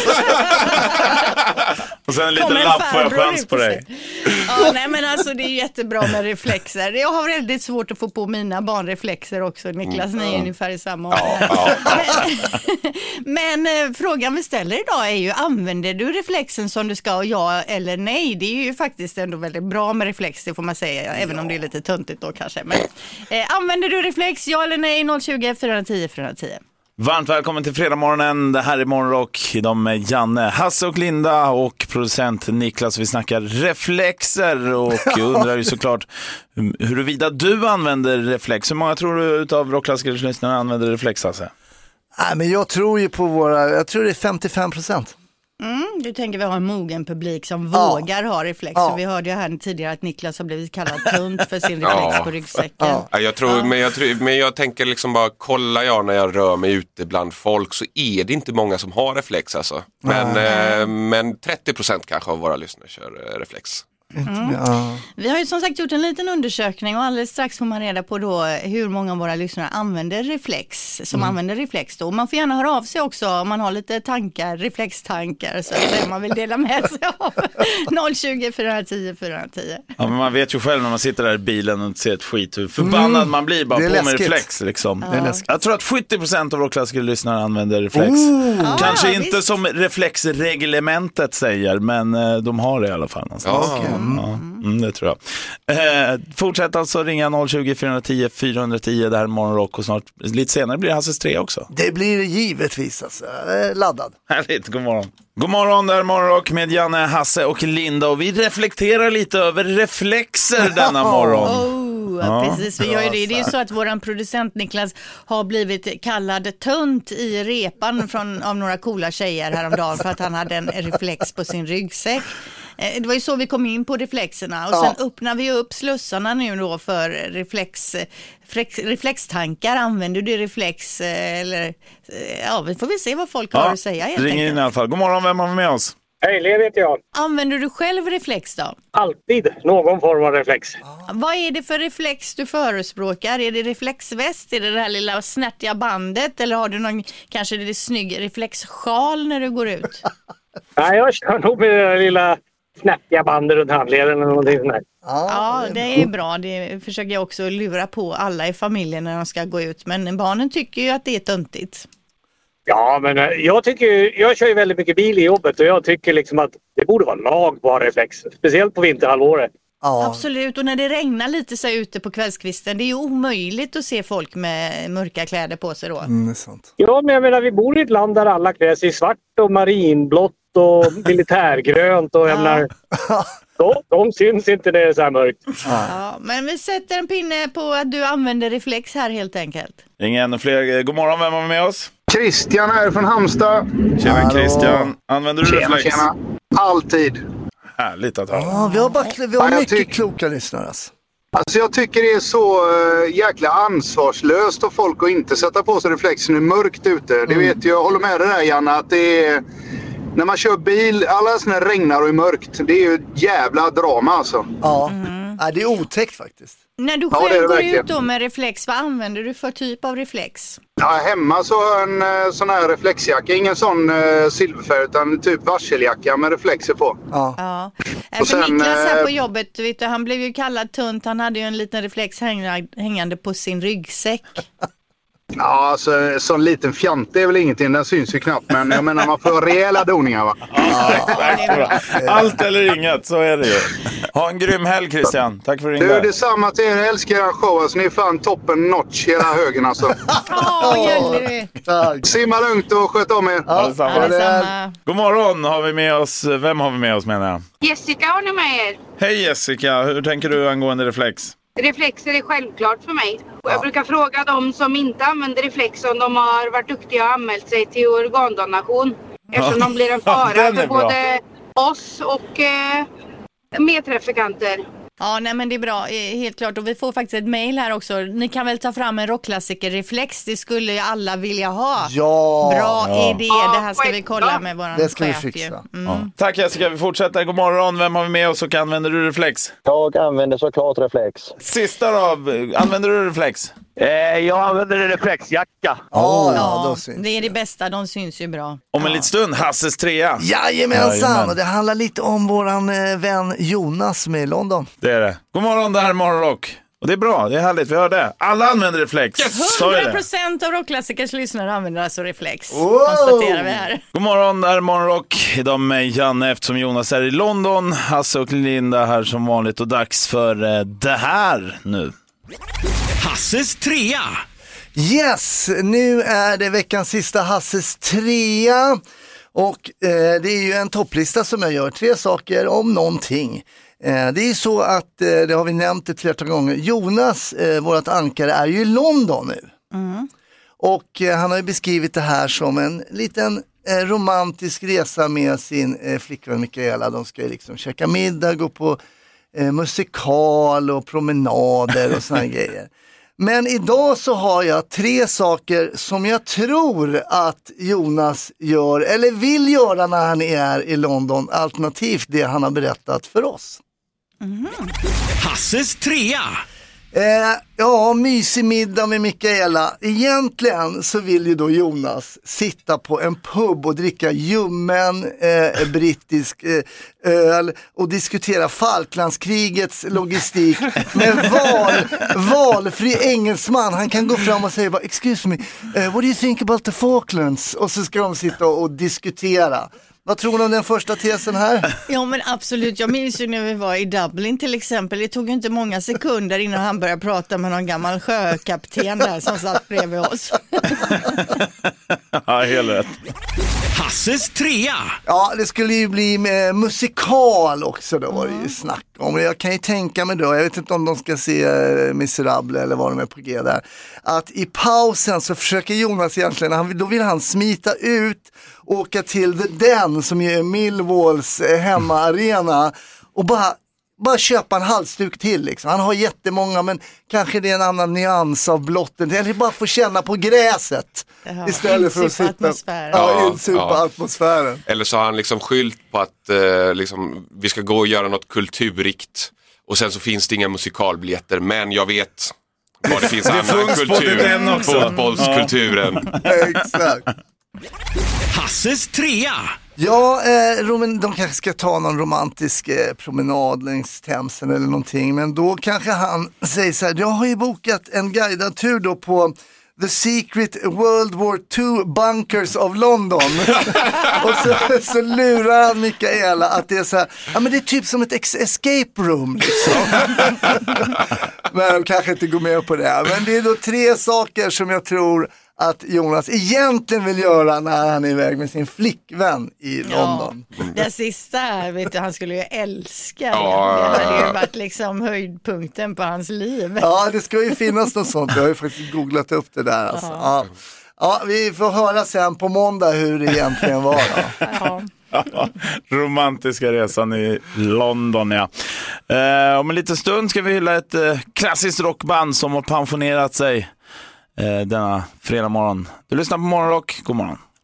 Och sen en liten lapp får jag chans på dig. Ja, nej men alltså det är jättebra med reflexer. Jag har väldigt svårt att få på mina barnreflexer också. Niklas, ni är ungefär i samma ålder. Men frågan vi ställer idag är ju, använder du reflexen som du ska, ja eller nej? Det är ju faktiskt ändå väldigt bra med reflex, det får man säga, även om det är lite töntigt då kanske. Men använder du reflex, ja eller nej? 020 410 410. Varmt välkommen till Fredagmorgonen. Det här är Morgonrock. De är Janne, Hasse och Linda och producent Niklas. Vi snackar reflexer och undrar ju såklart huruvida du använder reflex. Hur många tror du utav Rockklassikers lyssnare använder reflex, Hasse? Nej, men jag tror ju på jag tror det är 55%. Du tänker vi har en mogen publik som vågar ha reflex. Ja. Vi hörde ju här tidigare att Niklas har blivit kallad tunt för sin reflex på ryggsäcken. Men jag tänker liksom bara, kollar jag när jag rör mig ute bland folk så är det inte många som har reflex alltså. Men 30% kanske av våra lyssnare kör reflex. Vi har ju som sagt gjort en liten undersökning och alldeles strax får man reda på då hur många av våra lyssnare använder reflex, använder reflex då. Man får gärna höra av sig också om man har lite tankar, reflextankar så att man vill dela med sig av. 020 410 410. Ja, men man vet ju själv när man sitter där i bilen och ser ett skit hur förbannad man blir bara på med reflex liksom. Jag tror att 70% av våra klassiker lyssnare använder reflex. Kanske inte som reflexreglementet säger, men de har det i alla fall någonstans. Det tror jag. Fortsätt alltså ringa 020 410 410. Det här är Morgonrock och snart lite senare blir det Hasses 3 också. Det blir givetvis alltså. Laddad. Härligt, god morgon. God morgon, det här är Morgonrock med Janne, Hasse och Linda och vi reflekterar lite över reflexer denna morgon. Precis, vi gör ju det. Det är ju så att våran producent Niklas har blivit kallad tunt i repan av några coola tjejer häromdagen för att han hade en reflex på sin ryggsäck. Det var ju så vi kom in på reflexerna och sen öppnar vi upp slussarna nu då för reflextankar. Använder du reflex eller vi får väl se vad folk har att säga helt enkelt. Ring in i alla fall. God morgon, vem har vi med oss? Hej, Lev heter jag. Använder du själv reflex då? Alltid någon form av reflex. Vad är det för reflex du förespråkar? Är det reflexväst? Är det här lilla snärtiga bandet? Eller har du någon kanske det snygg reflexsjal när du går ut? Nej, jag kör nog med det lilla snärtiga bandet runt handleden eller någonting sånt där. Ja, det är bra. Det försöker jag också lura på alla i familjen när de ska gå ut. Men barnen tycker ju att det är töntigt. Ja, men jag kör ju väldigt mycket bil i jobbet och jag tycker liksom att det borde vara lag på reflex. Speciellt på vinterhalvåret. Ja. Absolut, och när det regnar lite så ute på kvällskvisten, det är ju omöjligt att se folk med mörka kläder på sig då. Det är sant. Ja, men jag menar, vi bor i ett land där alla klär sig i svart och marinblått och militärgrönt och jag menar, de syns inte när det är så här mörkt. Ja, men vi sätter en pinne på att du använder reflex här helt enkelt. Ingen ännu fler. God morgon, vem har vi med oss? Christian här från Halmstad. Tjena Christian, använder du reflex? Tjena. Alltid. Härligt att höra. Vi har mycket kloka lyssnare. Alltså jag tycker det är så jäkla ansvarslöst av folk att inte sätta på sig reflexen när det är mörkt ute. Det vet jag håller med dig där Janne, att det är när man kör bil, alla sådana regnar och är mörkt. Det är ju ett jävla drama alltså. Ja, det är otäckt faktiskt. När du själv går ut då med reflex, vad använder du för typ av reflex? Ja, hemma så har jag en sån här reflexjacka. Ingen sån silverfärg utan typ varseljacka med reflexer på. Ja. För sen, Niklas här på jobbet, vet du, han blev ju kallad tunt. Han hade ju en liten reflex hängande på sin ryggsäck. Ja, alltså sån liten fjante är väl ingenting. Den syns ju knappt. Men jag menar, man får rejäla doningar, va? Allt eller inget, så är det ju. Ha en grym helg, Christian. Tack för att du ringde. Du, det är samma till er. Jag älskar er show. Alltså, ni är fan toppen notch, hela högen alltså. Simma lugnt och sköt om er. Ja, god morgon har vi med oss. Vem har vi med oss, menar jag? Jessica har ni med er. Hej Jessica, hur tänker du angående reflex? Reflexer är självklart för mig. Och jag brukar fråga de som inte använder reflex om de har varit duktiga och anmält sig till organdonation. Eftersom de blir en fara för både oss och medtrafikanter. Ja, nej men det är bra, helt klart. Och vi får faktiskt ett mejl här också. Ni kan väl ta fram en rockklassiker-reflex. Det skulle ju alla vilja ha. Ja! Bra idé, det här ska vi kolla med våran chef. Det ska vi fixa. Tack Jessica, vi fortsätter. God morgon, vem har vi med oss och använder du reflex? Jag använder såklart reflex. Sista då, använder du reflex? Jag använder en reflexjacka. Ja, det är det bästa, de syns ju bra. Om en liten stund, Hasses trea. Jajamensan, och det handlar lite om våran vän Jonas med London. Det är det. God morgon, det här är Morgonrock. Och det är bra, det är härligt, vi hör det. Alla använder reflex. 100% av rockklassikers lyssnare använder alltså reflex. Konstaterar vi här. God morgon, det här är Morgonrock. Idag med Janne eftersom Jonas är i London. Hasse och Linda här som vanligt och dags för det här nu. Hasses trea. Yes, nu är det veckans sista Hasses trea. Och det är ju en topplista som jag gör. 3 saker om någonting. Det är ju så att, det har vi nämnt ett flertal gånger, Jonas, vårat ankare, är ju i London nu. Och han har ju beskrivit det här som en liten romantisk resa med sin flickvän Mikaela. De ska ju liksom käka middag, gå på musikal och promenader och såna grejer. Men idag så har jag 3 saker som jag tror att Jonas gör eller vill göra när han är i London, alternativt det han har berättat för oss. Hasses trea. Ja, mysig middag med Mikaela. Egentligen så vill ju då Jonas sitta på en pub och dricka ljummen brittisk öl och diskutera Falklandskrigets logistik med valfri engelsman. Han kan gå fram och säga bara, excuse me, what do you think about the Falklands? Och så ska de sitta och diskutera. Vad tror du om den första tesen här? Ja men absolut, jag minns ju när vi var i Dublin till exempel. Det tog ju inte många sekunder innan han började prata med någon gammal sjökapten där som satt bredvid oss. Ja, helt rätt. Hasses trea. Ja, det skulle ju bli med musikal också, då var det ju snack om. Jag kan ju tänka mig då, jag vet inte om de ska se Miserable eller vad de är på G där, att i pausen så försöker Jonas egentligen, då vill han smita ut, åka till The Den som är Millwalls hemmaarena och bara köpa en halsduk till liksom. Han har jättemånga, men kanske det är en annan nyans av blotten. Eller bara få känna på gräset istället för att sitta insupa atmosfären. Eller så har han liksom skylt på att liksom, vi ska gå och göra något kulturrikt. Och sen så finns det inga musikalbiljetter, men jag vet vad det finns annan kultur. Fotbollskulturen. Exakt. Hasses trea. Ja, de kanske ska ta någon romantisk promenad längs Themsen eller någonting. Men då kanske han säger så här, jag har ju bokat en guidad tur då på The Secret World War II Bunkers of London. Och så lurar han Mikaela att det är så här, ja men det är typ som ett escape room liksom. Men de kanske inte går med på det. Men det är då 3 saker som jag tror att Jonas egentligen vill göra när han är iväg med sin flickvän i London. Det sista här, vet du, han skulle ju älska det. Det hade ju varit liksom höjdpunkten på hans liv. Ja, det ska ju finnas något sånt. Jag har ju faktiskt googlat upp det där. Alltså. Ja, vi får höra sen på måndag hur det egentligen var då. Romantiska resan i London, ja. Om en liten stund ska vi hylla ett klassiskt rockband som har pensionerat sig denna fredag morgon. Du lyssnar på Morgonrock, god morgon.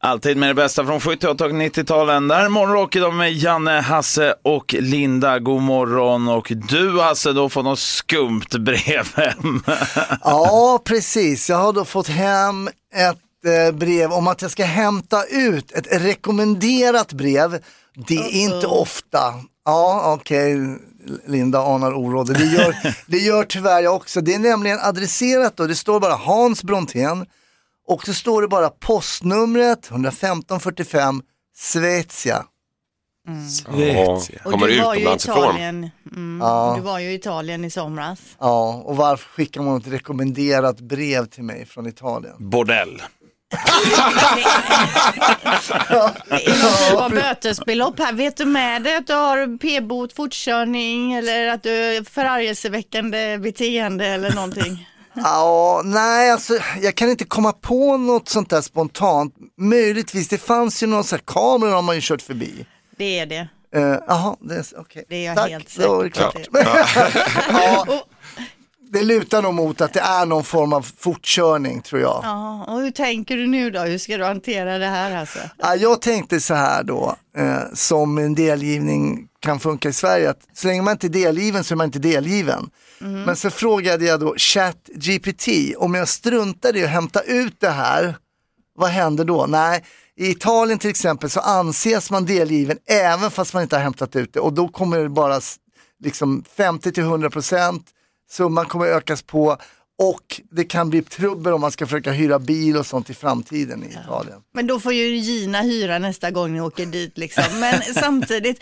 Alltid med det bästa från 78 och 90-talen. Där morgonrock idag med Janne, Hasse och Linda. God morgon. Och du, Hasse, då får något skumt brev hem. Ja, precis. Jag har då fått hem ett brev om att jag ska hämta ut ett rekommenderat brev. Det är inte ofta. Ja, okej. Linda anar oråd. Det gör tyvärr jag också. Det är nämligen adresserat då. Det står bara Hans Brontén. Och så står det bara postnumret 11545 Svezia. Svezia. Och du var ju i Italien. Du var ju i Italien i somras. Ja, och varför skickar man ett rekommenderat brev till mig från Italien? Bordell. Det var bötesbelopp här. Vet du med dig att du har p-bot, fortkörning eller att du är förargelseväckande beteende eller någonting? Ja, nej, alltså jag kan inte komma på något sånt där spontant. Möjligtvis, det fanns ju någon sån här kamera har man ju kört förbi. Det är det. Jaha, det är okej. Det är jag Tack, helt säker på. Klart. Ja, det lutar nog mot att det är någon form av fortkörning, tror jag. Ja, och hur tänker du nu då? Hur ska du hantera det här alltså? Ja, jag tänkte så här då, som en delgivning kan funka i Sverige, att så länge man inte är delgiven så är man inte delgiven. Men så frågade jag då ChatGPT, om jag struntade i att hämta ut det här, vad händer då? Nej, i Italien till exempel så anses man delgiven även fast man inte har hämtat ut det. Och då kommer det bara liksom 50-100%, summan kommer ökas på. Och det kan bli trubbel om man ska försöka hyra bil och sånt i framtiden i Italien. Men då får ju Gina hyra nästa gång ni åker dit liksom. Men samtidigt,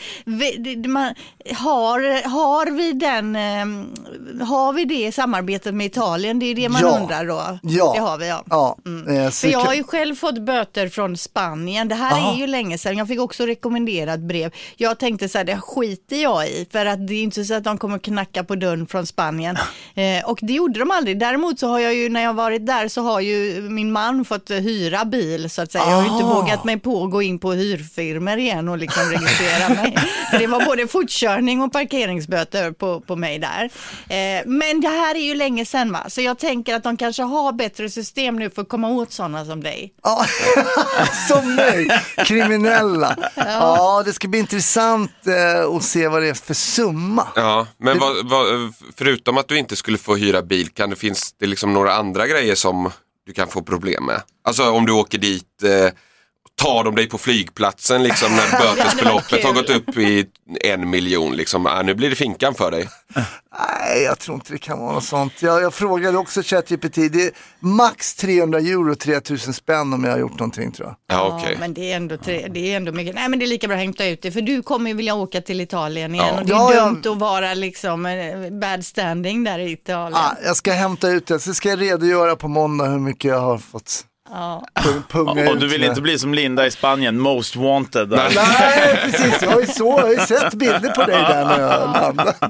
har vi det samarbetet med Italien? Det är det man undrar då. Ja. Det har vi, För jag har ju själv fått böter från Spanien. Det här är ju länge sedan. Jag fick också rekommenderat brev. Jag tänkte så här, det skiter jag i. För att det är inte så att de kommer knacka på dörren från Spanien. Och det gjorde de aldrig. Däremot så har jag ju, när jag varit där så har ju min man fått hyra bil så att säga. Jag har ju inte vågat mig på att gå in på hyrfirmor igen och liksom registrera mig. För det var både fortkörning och parkeringsböter på mig där. Men det här är ju länge sedan, va? Så jag tänker att de kanske har bättre system nu för att komma åt sådana som dig. Ja, som mig. Kriminella. Ja, det ska bli intressant att se vad det är för summa. Ja, men förutom att du inte skulle få hyra bil, finns det liksom några andra grejer som du kan få problem med? Alltså om du åker dit, tar de dig på flygplatsen liksom, när bötesbeloppet har gått upp i 1 miljon liksom. Nu blir det finkan för dig. Nej, jag tror inte det kan vara något sånt. Jag frågade också ChatGPT. Det är max 300 euro, 3000 spänn om jag har gjort någonting, tror jag. Ja, okej. Men det är ändå mycket. Nej, men det är lika bra att hämta ut det. För du kommer ju vilja åka till Italien igen. Och det är dumt att vara liksom bad standing där i Italien. Jag ska hämta ut det. Så ska jag redogöra på måndag hur mycket jag har fått. Och du vill inte bli som Linda i Spanien, most wanted. Nej, precis. Jag har ju sett bilder på dig där när jag har landat.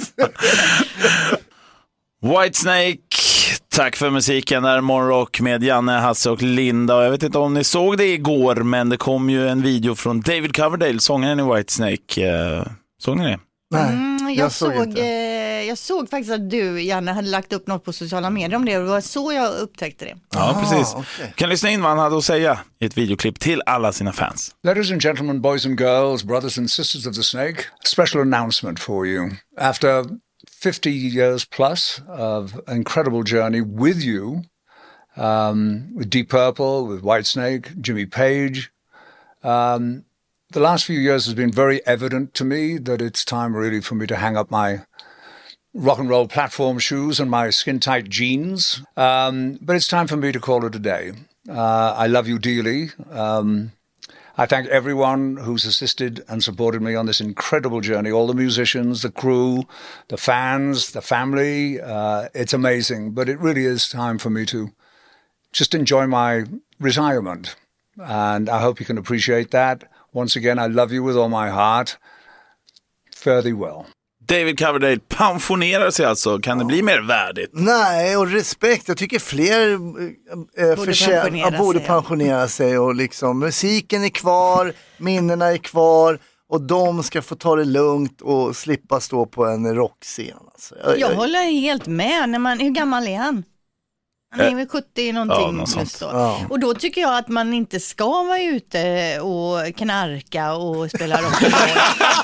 Whitesnake, tack för musiken. Där morgonrock med Janne, Hasse och Linda. Och jag vet inte om ni såg det igår, men det kom ju en video från David Coverdale, sångaren i Whitesnake. Såg ni det? Nej, jag såg faktiskt att du, Janne, hade lagt upp något på sociala medier om det, och det var så jag upptäckte det. Ja, precis. Okay. Kan lyssna in vad han hade att säga i ett videoklipp till alla sina fans. Ladies and gentlemen, boys and girls, brothers and sisters of the Snake, a special announcement for you. After 50 years plus of incredible journey with you, with Deep Purple, with Whitesnake, Jimmy Page, the last few years has been very evident to me that it's time really for me to hang up my rock and roll platform shoes and my skin tight jeans. But it's time for me to call it a day. I love you dearly. I thank everyone who's assisted and supported me on this incredible journey. All the musicians, the crew, the fans, the family. It's amazing, but it really is time for me to just enjoy my retirement. And I hope you can appreciate that. Once again, I love you with all my heart. Fare thee well. David Coverdale pensionerar sig alltså. Kan det bli mer värdigt? Nej, och respekt. Jag tycker fler borde pensionera sig. Och liksom, musiken är kvar, minnena är kvar. Och de ska få ta det lugnt och slippa stå på en rockscen. Alltså. Jag håller helt med. Hur gammal är han? Han är väl 70 någonting just då. Ja. Och då tycker jag att man inte ska vara ute och knarka och spela rock'n'roll.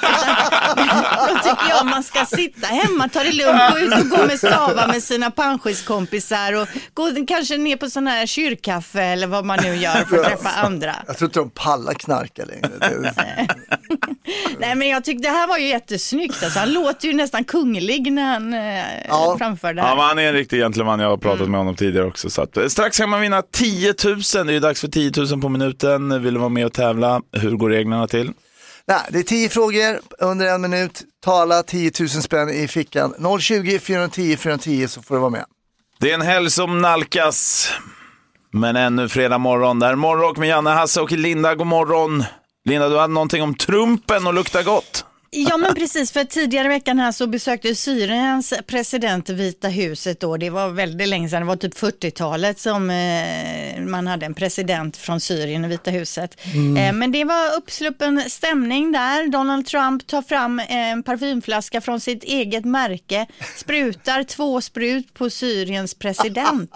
Då tycker jag man ska sitta hemma, ta det lugnt, gå ut och gå med stavar med sina panschiskompisar och gå kanske ner på sån här kyrkkaffe eller vad man nu gör för att träffa andra. Jag tror inte de pallar knarka längre. Nej, men jag tyckte det här var ju jättesnyggt. Alltså, han låter ju nästan kunglig när han framför det här. Ja, men han är en riktig gentleman. Jag har pratat med honom tidigare också. Så att, strax kan man vinna 10 000. Det är ju dags för 10 000 på minuten. Vill du vara med och tävla? Hur går reglerna till? Nej, det är 10 frågor under 1 minut. Tala 10 000 spänn i fickan. 020-410-410 så får du vara med. Det är en helg som nalkas. Men ännu fredag morgon. Där Morgonrock med Janne, Hasse och Linda. God morgon. Linda, du hade någonting om Trumpen och lukta gott. Ja, men precis, för tidigare i veckan här så besökte Syriens president Vita huset då. Det var väldigt länge sedan, det var typ 40-talet som man hade en president från Syrien i Vita huset. Men det var uppsluppen stämning där. Donald Trump tar fram en parfymflaska från sitt eget märke, sprutar 2 sprut på Syriens president.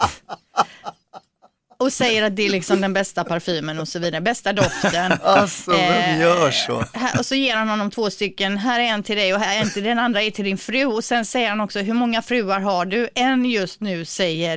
Och säger att det är liksom den bästa parfymen och så vidare. Bästa doften. Alltså, vem gör så? Och så ger han honom 2 stycken. Här är en till dig och här är en till den andra är till din fru. Och sen säger han också, hur många fruar har du? En just nu,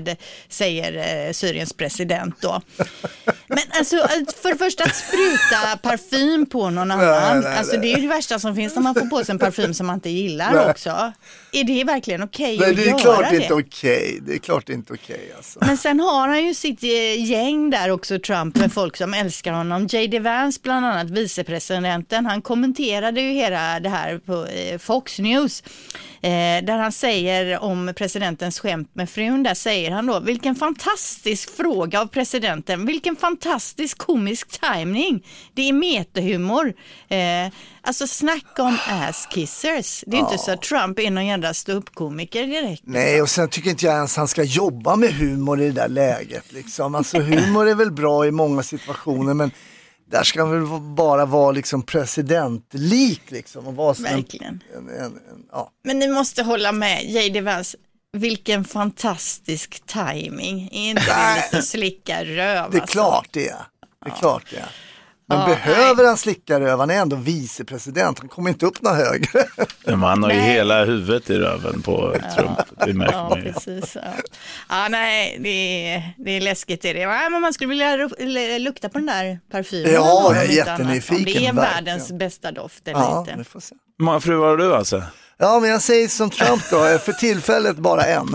säger Syriens president då. Men alltså, för det första att spruta parfym på någon annan. Nej. Alltså det är det värsta som finns när man får på sig en parfym som man inte gillar också. Är det verkligen okej att göra det? Det är klart inte okej. Det är klart inte okej alltså. Men sen har han ju sitt gäng där också, Trump, med folk som älskar honom. J.D. Vance bland annat, vicepresidenten, han kommenterade ju hela det här på Fox News. Där han säger om presidentens skämt med frun, där säger han då, vilken fantastisk fråga av presidenten, vilken fantastisk komisk timing, det är metahumor. Alltså snacka om ass-kissers. Det är inte så att Trump är någon jävla ståuppkomiker direkt. Nej, och sen tycker inte jag ens han ska jobba med humor i det där läget liksom. Alltså humor är väl bra i många situationer, men där ska han väl bara vara liksom presidentlik liksom. Och vara verkligen. Ja. Men ni måste hålla med, J.D. Vance, vilken fantastisk timing. Är inte det lite slicka röv? Det är klart det är. Det är klart det är. Men behöver han slicka röv? Han är ändå vicepresident. Han kommer inte upp något högre. Men han har ju hela huvudet i röven på Trump. Det märker man ju. Precis. Ja, nej, det är läskigt. Det är. Men man skulle vilja lukta på den där parfymen. Ja, jag är jättenyfiken. Det är världens bästa doft. Eller inte. Vi får se. Hur många fruar har du alltså? Ja, men jag säger som Trump då, för tillfället bara en.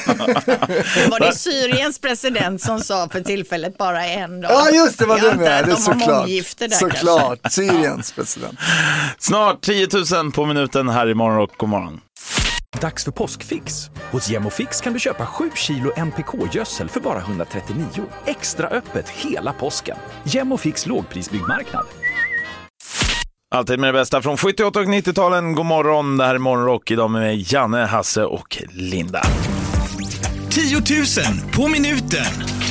Var det Syriens president som sa för tillfället bara en då? Ja, just det, var det med. Det är såklart. Såklart, Syriens president. Snart 10 000 på minuten här i Morgonrock. God morgon. Dags för påskfix. Hos Gemofix kan du köpa 7 kilo MPK-gödsel för bara 139. Extra öppet hela påsken. Gemofix lågprisbyggmarknad. Alltid med det bästa från 78 och 90-talen. God morgon, det här är Morgonrock. Idag med Janne, Hasse och Linda. 10 000 på minuten.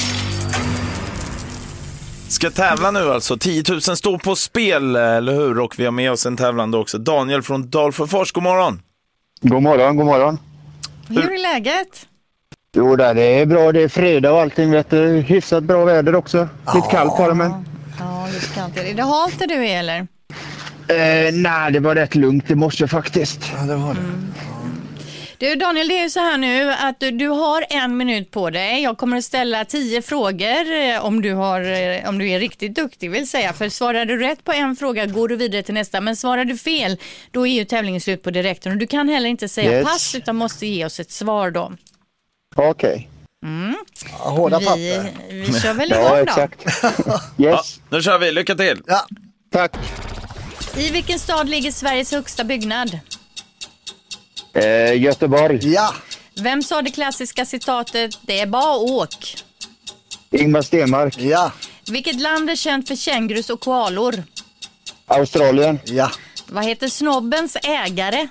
Ska tävla nu alltså. 10 000 står på spel, eller hur? Och vi har med oss en tävlande också. Daniel från Dalfors. God morgon. God morgon, god morgon. Hur är läget? Jo, det är bra. Det är fredag och allting. Vet du. Hyfsat bra väder också. Lite kallt bara, men... Ja, lite kallt. Är det halt där du är, eller? Nej, det var rätt lugnt i morse faktiskt. Ja, det var det. Du Daniel, det är ju så här nu att du har 1 minut på dig. Jag kommer att ställa 10 frågor om du är riktigt duktig, vill säga. För svarar du rätt på en fråga går du vidare till nästa. Men svarar du fel, då är ju tävlingen slut på direkten. Och du kan heller inte säga pass utan måste ge oss ett svar då. Okej. Hårda papper. Vi kör väl igång då. Exakt. Yes. Ja, nu kör vi. Lycka till. Ja. Tack. I vilken stad ligger Sveriges högsta byggnad? Göteborg. Ja. Vem sa det klassiska citatet, det är bara åk? Ingmar Stenmark. Ja. Vilket land är känt för kängurus och koalor? Australien. Ja. Vad heter snobbens ägare?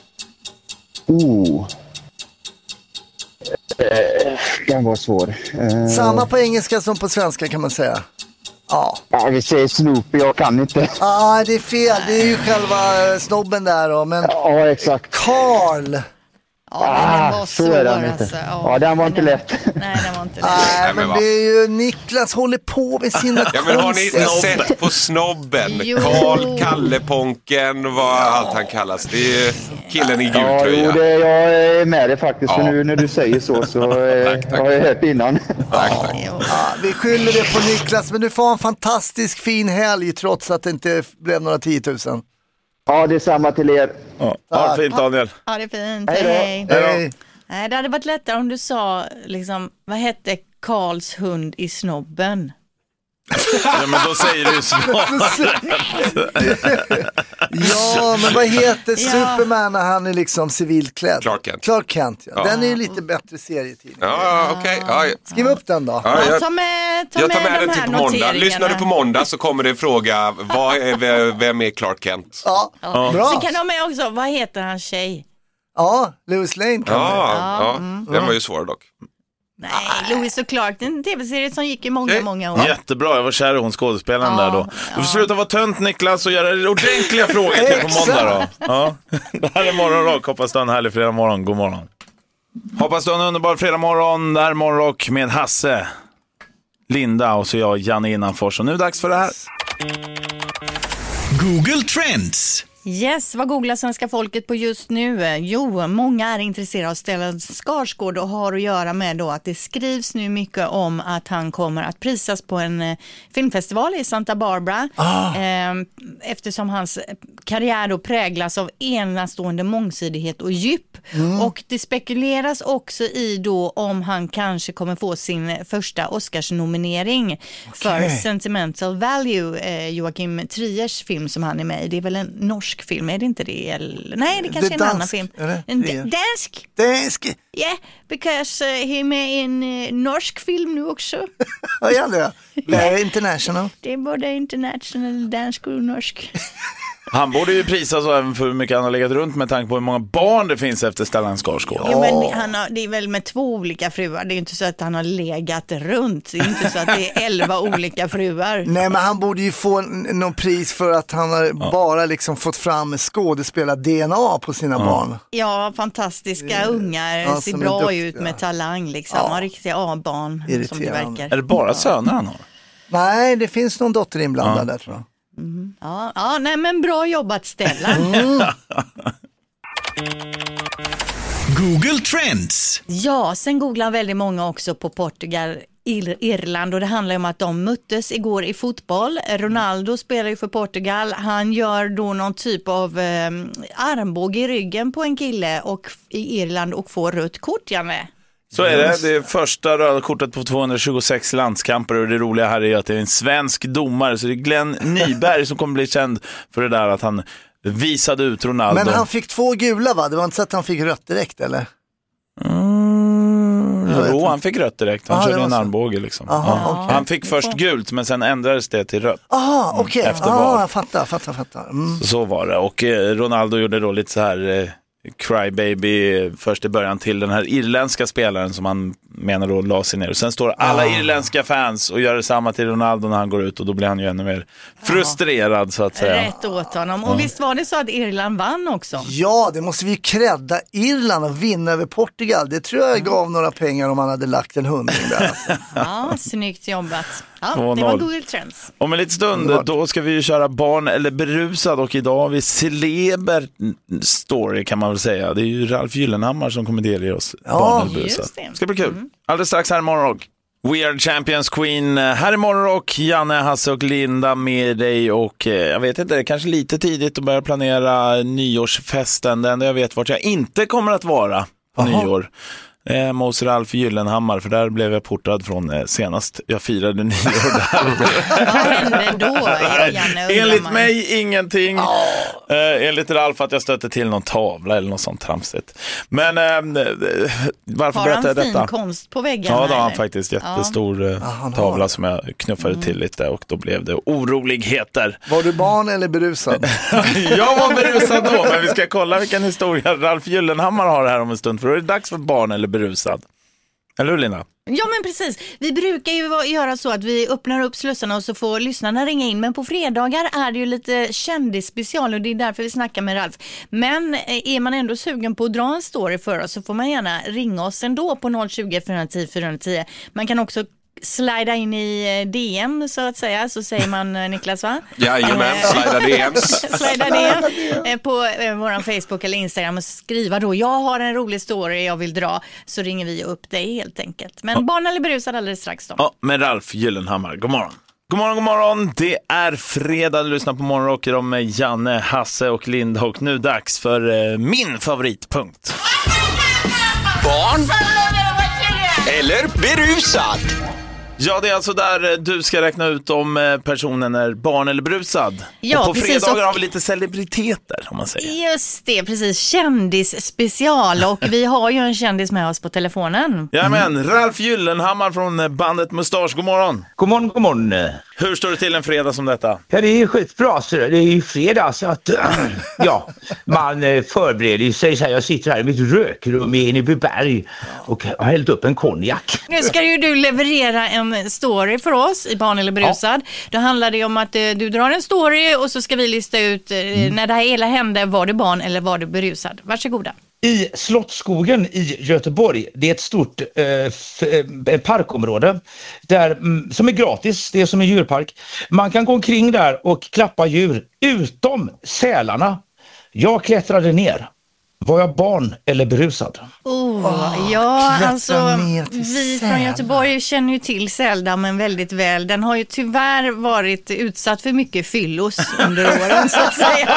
Den var svår. Samma på engelska som på svenska kan man säga. Ja, vi säger Snoopy, jag kan inte. Ja, det är fel. Det är ju själva snobben där då. Men... Ja, exakt. Karl. Ja, den var så är den inte. alltså. Ja, den var inte lätt. Nej, den var jag inte det. Nej, men det är ju Niklas håller på med sina Ja, men har ni inte sett på snobben? Karl, Kalleponken, vad allt han kallas. Det är killen i jultröja. Ja, jag är med det faktiskt. För nu när du säger så har jag hört innan. Tack. Ja, vi skyller det på Niklas, men du får en fantastisk fin helg trots att det inte blev några 10 000. Ja, det är samma till er. Ja, ha det fint, Daniel. Ja, det är fint. Hej då. Hej. Nej, det hade varit lättare om du sa, liksom, vad hette Karls hund i snobben? Ja, men då säger du Ja, men vad heter Superman när han är liksom civilklädd? Clark Kent, ja. Den är ju lite bättre serietidning. Ja, okej. Ja. Skriv upp den då. Ja, jag tar med den de till här på måndag. noteringarna. Lyssnar du på måndag så kommer det en fråga, vem är Clark Kent? Ja, bra. Så kan de med också, vad heter hans tjej? Ja, Lois Lane kan den var ju svår dock. Nej, Louis och Clark, det är en tv-serie som gick i många år. Jättebra, jag var kär i hon skådespelaren där då. Du får sluta vara tönt, Niklas, och göra ordentliga frågor till på måndag då. Ja. Det här är Morgonrock, hoppas du har en härlig fredag morgon. God morgon. Hoppas du har en underbar fredag morgon. Det här är Morgonrock med Hasse, Linda och så jag, Janne Innanfors. Och nu är det dags för det här. Google Trends. Yes, vad googlar svenska folket på just nu? Jo, många är intresserade av Stellan Skarsgård och har att göra med då att det skrivs nu mycket om att han kommer att prisas på en filmfestival i Santa Barbara. Eftersom hans karriär då präglas av enastående mångsidighet och djup. Och det spekuleras också i då om han kanske kommer få sin första Oscars-nominering för Sentimental Value, Joakim Triers film som han är med i. Det är väl en norsk film, är det inte det? Eller, nej, det kanske är en annan film. En dansk? Dansk? Yeah, because he är med i en norsk film nu också. Ja, det är international. Det är både international, dansk och norsk. Han borde ju prisas även för hur mycket han har legat runt med tanke på hur många barn det finns efter Stellan Skarsgård. Ja, men det är väl med 2 olika fruar. Det är inte så att han har legat runt. Det är inte så att det är 11 olika fruar. Nej, men han borde ju få någon pris för att han har bara liksom fått fram skådespelar-DNA på sina barn. Ja, fantastiska ungar, ser bra ut med talang liksom. Ja. Riktiga A-barn som det verkar. Är det bara söner han har? Nej, det finns någon dotter inblandad där tror jag. Ja, nej men bra jobbat Stellan. Google Trends. Ja, sen googlar väldigt många också på Portugal, Irland och det handlar om att de möttes igår i fotboll. Ronaldo spelar ju för Portugal. Han gör då någon typ av armbåge i ryggen på en kille och i Irland och får rött kort, Janne. Så är det. Det är första röda kortet på 226 landskamper och det roliga här är att det är en svensk domare, så det är Glenn Nyberg som kommer bli känd för det där att han visade ut Ronaldo. Men han fick 2 gula, va? Det var inte så att han fick rött direkt, eller? Jo, han fick rött direkt. Han körde en armbåge liksom. Okay. Han fick först gult, men sen ändrades det till rött. Okej. Jag fattar. Så var det. Och Ronaldo gjorde då lite så här crybaby först i början till den här irländska spelaren som han menar då la sig ner. Och sen står alla irländska fans och gör detsamma till Ronaldo när han går ut och då blir han ju ännu mer frustrerad så att säga. Rätt åt honom. Och visst var det så att Irland vann också? Ja, det måste vi ju credda Irland och vinna över Portugal. Det tror jag gav några pengar om man hade lagt en 100 där. Alltså. Ja, snyggt jobbat. Ja, det var Google Trends. Om en liten stund då ska vi ju köra barn eller berusad och idag har vi celeber story kan man väl säga. Det är ju Ralf Gyllenhammar som kommer delge oss barn eller berusad. Det ska bli kul. Alldeles strax här i Morgonrock. We are Champions Queen. Här i Morgonrock, Janne, Hasse och Linda med dig och jag vet inte, det är kanske lite tidigt att börja planera nyårsfesten. Det enda jag vet vart jag inte kommer att vara på nyår. Mos Ralf Gyllenhammar, för där blev jag portad från senast jag firade nyår där. Vad hände då, Janne? Enligt mig ingenting. Enligt Ralf att jag stötte till någon tavla eller något sånt tramsigt. Men varför berättar jag detta? Har han fin konst på väggen? Ja, då har han faktiskt jättestor tavla som jag knuffade till lite och då blev det oroligheter. Var du barn eller berusad? Jag var berusad då, men vi ska kolla vilken historia Ralf Gyllenhammar har här om en stund, för då är det dags för barn eller berusad. Eller hur, Linda? Ja, men precis. Vi brukar ju göra så att vi öppnar upp slussarna och så får lyssnarna ringa in. Men på fredagar är det ju lite kändisspecial och det är därför vi snackar med Ralf. Men är man ändå sugen på att dra en story för oss så får man gärna ringa oss ändå på 020 410 410. Man kan också slida in i DM så att säga, så säger man Niklas, va? Jajamän, slida DMs. Slida DM på våran Facebook eller Instagram och skriva då, jag har en rolig story jag vill dra, så ringer vi upp dig helt enkelt. Men barn eller berusad alldeles strax då. Ja, med Ralf Gyllenhammar. God morgon. God morgon, god morgon. Det är fredag. Lyssna på Morgonrocker med Janne, Hasse och Linda. Och nu dags för min favoritpunkt. Barn eller berusad? Ja, det är alltså där du ska räkna ut om personen är barn eller brusad. Ja, och på precis, fredagar har vi lite celebriteter, om man säger. Just det, precis. Kändisspecial. Och vi har ju en kändis med oss på telefonen. Ja, men Ralf Gyllenhammar från bandet Mustasch. God morgon. God morgon, god morgon. Hur står det till en fredag som detta? Ja, det är skitbra. Så det är ju fredag så att ja, man förbereder sig så här. Jag sitter här i mitt rökrum i Enebyberg och har hällt upp en konjak. Nu ska ju du leverera en story för oss i Barn eller berusad. Ja. Då handlar det om att du drar en story och så ska vi lista ut när det här hela hände, var det barn eller var det berusad. Varsågoda. I Slottsskogen i Göteborg, det är ett stort parkområde där, som är gratis, det är som en djurpark. Man kan gå omkring där och klappa djur, utom sälarna. Jag klättrade ner. Var jag barn eller berusad? Ja, alltså vi från Göteborg känner ju till Säldammen väldigt väl. Den har ju tyvärr varit utsatt för mycket fyllos under åren, så att säga.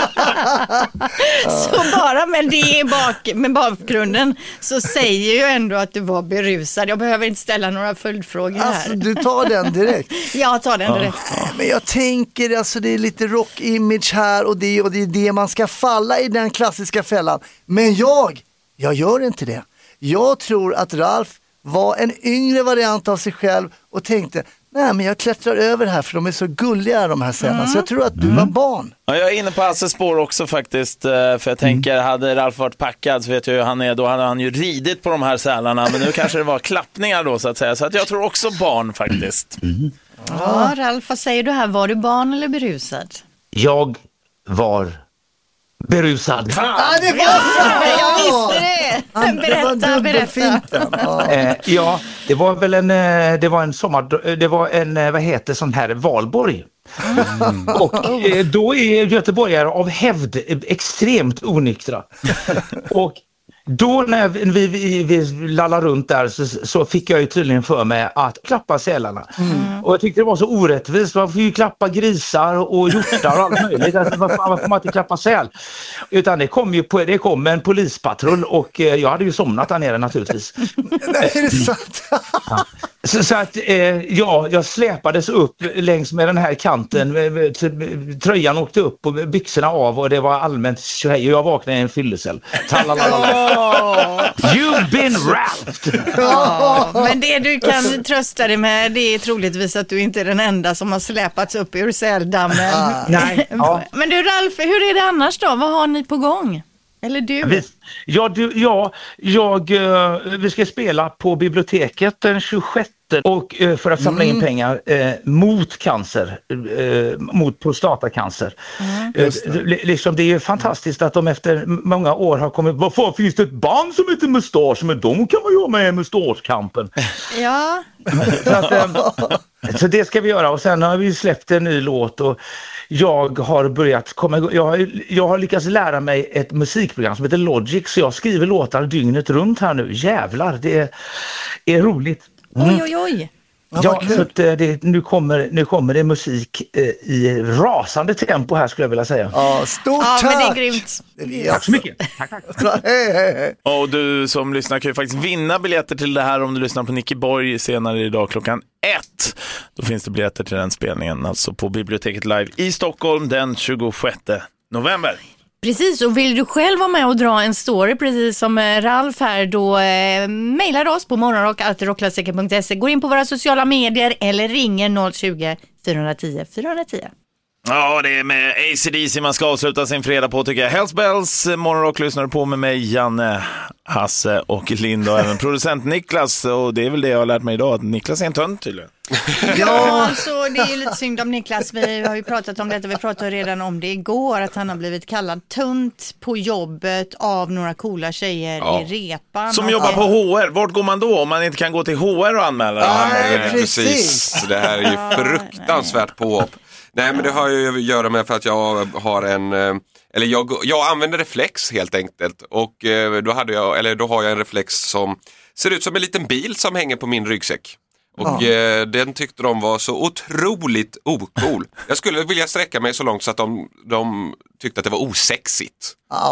Så bara med det med bakgrunden så säger ju ändå att du var berusad. Jag behöver inte ställa några följdfrågor här. Alltså, du tar den direkt? Jag tar den direkt. Men jag tänker, alltså det är lite rock-image här och det är det man ska falla i den klassiska fällan. Men jag gör inte det. Jag tror att Ralf var en yngre variant av sig själv och tänkte, nej men jag klättrar över här för de är så gulliga de här scenerna. Så jag tror att du var barn. Ja, jag är inne på Hasses spår också faktiskt, för jag tänker, hade Ralf varit packad så vet jag hur han är, då hade han ju ridit på de här sälarna, men nu kanske det var klappningar då så att säga, så att jag tror också barn faktiskt. Ja, Ralf, vad säger du här, var du barn eller berusad? Jag var berusad. Ja, det var så! Jag visste det! Berätta. Ja, det var väl en vad heter sån här Valborg. Och då är göteborgare av hävd extremt onyktra. Och då när vi lallar runt där så fick jag ju tydligen för mig att klappa sälarna. Och jag tyckte det var så orättvist. Man får ju klappa grisar och hjortar och allt möjligt. Alltså, varför får man inte klappa säl? Utan det kom en polispatrull och jag hade ju somnat där nere naturligtvis. Nej, är det sant? Ja. Så att jag släpades upp längs med den här kanten, tröjan åkte upp och byxorna av och det var allmänt tjohej och jag vaknade i en fyllecell. You've been wrapped! Men det du kan trösta dig med, det är troligtvis att du inte är den enda som har släpats upp ur säldammen. Nej. Ja. Men du Ralf, hur är det annars då? Vad har ni på gång? Eller du? Vi ska spela på biblioteket den 26 och för att samla in pengar mot cancer, mot prostatacancer. Liksom, det är ju fantastiskt att de efter många år har kommit, varför finns det ett band som heter Mustasch, men de kan man ju ha med i Mustaschkampen. Ja. Så det ska vi göra och sen har vi släppt en ny låt och jag har börjat jag har lyckats lära mig ett musikprogram som heter Logic, så jag skriver låtar dygnet runt här nu. Jävlar, det är roligt. Oj. Ja, så att nu kommer det musik i rasande tempo här skulle jag vilja säga. Ja, stort tack! Ja, men det är grymt. Tack så mycket. Tack. Hej. Och du som lyssnar kan ju faktiskt vinna biljetter till det här om du lyssnar på Nicky Borg senare idag klockan 1. Då finns det biljetter till den spelningen, alltså på Biblioteket Live i Stockholm den 26 november. Precis, och vill du själv vara med och dra en story precis som Ralf här, då mejlar oss på morgonrock@rockklassiker.se. Gå in på våra sociala medier eller ringer 020 410 410. Ja, det är med AC/DC man ska avsluta sin fredag på, tycker jag. Hells Bells, Morgonrock lyssnar på med mig, Janne, Hasse och Linda och även producent Niklas. Och det är väl det jag har lärt mig idag, att Niklas är en tönt tydligen. Ja, alltså det är ju lite synd om Niklas. Vi har ju pratat om detta, vi pratade redan om det igår, att han har blivit kallad tunt på jobbet av några coola tjejer i repan. Som jobbar på HR. Vart går man då om man inte kan gå till HR och anmäla? Ja, precis. Det här är ju fruktansvärt påhopp. Nej, men det har ju att göra med för att jag har jag använder reflex helt enkelt, och då har jag en reflex som ser ut som en liten bil som hänger på min ryggsäck. Och den tyckte de var så otroligt ocool. Jag skulle vilja sträcka mig så långt så att de tyckte att det var osexigt.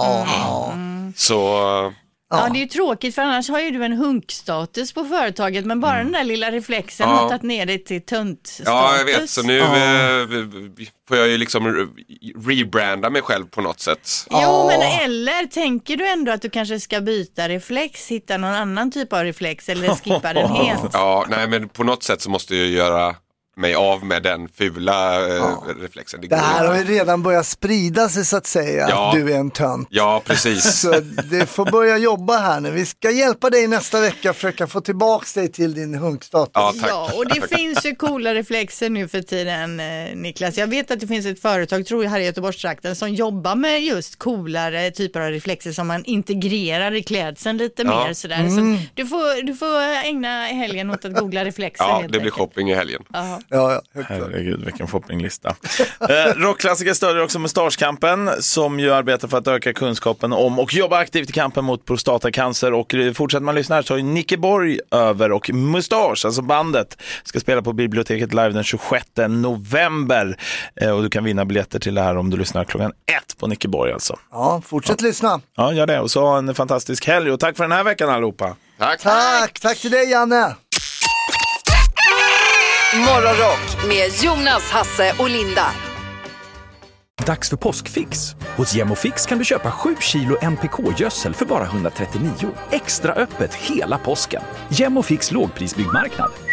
Så... Ja, det är ju tråkigt, för annars har ju du en hunkstatus på företaget, men bara den där lilla reflexen har tagit ner dig till tuntstatus. Ja, jag vet, så nu får jag ju liksom rebranda mig själv på något sätt. Jo, men eller tänker du ändå att du kanske ska byta reflex, hitta någon annan typ av reflex eller skippa den helt? Ja, nej, men på något sätt så måste jag göra mig av med den fula reflexen. Det här har ju redan börjat sprida sig, så att säga, att du är en tönt. Ja, precis. Så det får börja jobba här nu. Vi ska hjälpa dig nästa vecka, försöka få tillbaka dig till din hunkstatus. Ja, tack. Ja, och det finns ju coola reflexer nu för tiden, Niklas. Jag vet att det finns ett företag, tror jag, här i Göteborgstrakten som jobbar med just coolare typer av reflexer som man integrerar i klädseln lite mer sådär. Så du får ägna helgen åt att googla reflexer. Ja, det blir shopping i helgen. Ja, herregud, vilken shoppinglista. Rockklassiker stödjer också Mustaschkampen, som ju arbetar för att öka kunskapen om och jobba aktivt i kampen mot prostatacancer. Och fortsätter man lyssna här så har ju Nicke Borg över, och Mustasch, alltså bandet, ska spela på Biblioteket live den 26 november. Och du kan vinna biljetter till det här om du lyssnar klockan 1 på Nicke Borg alltså. Ja, fortsätt lyssna. Ja, gör det. Och så ha en fantastisk helg, och tack för den här veckan allihopa. Tack till dig, Janne. Morgonrock med Jonas, Hasse och Linda. Dags för påskfix. Hos Gemofix kan du köpa 7 kilo NPK-gödsel för bara 139. Extra öppet hela påsken. Gemofix lågprisbyggmarknad.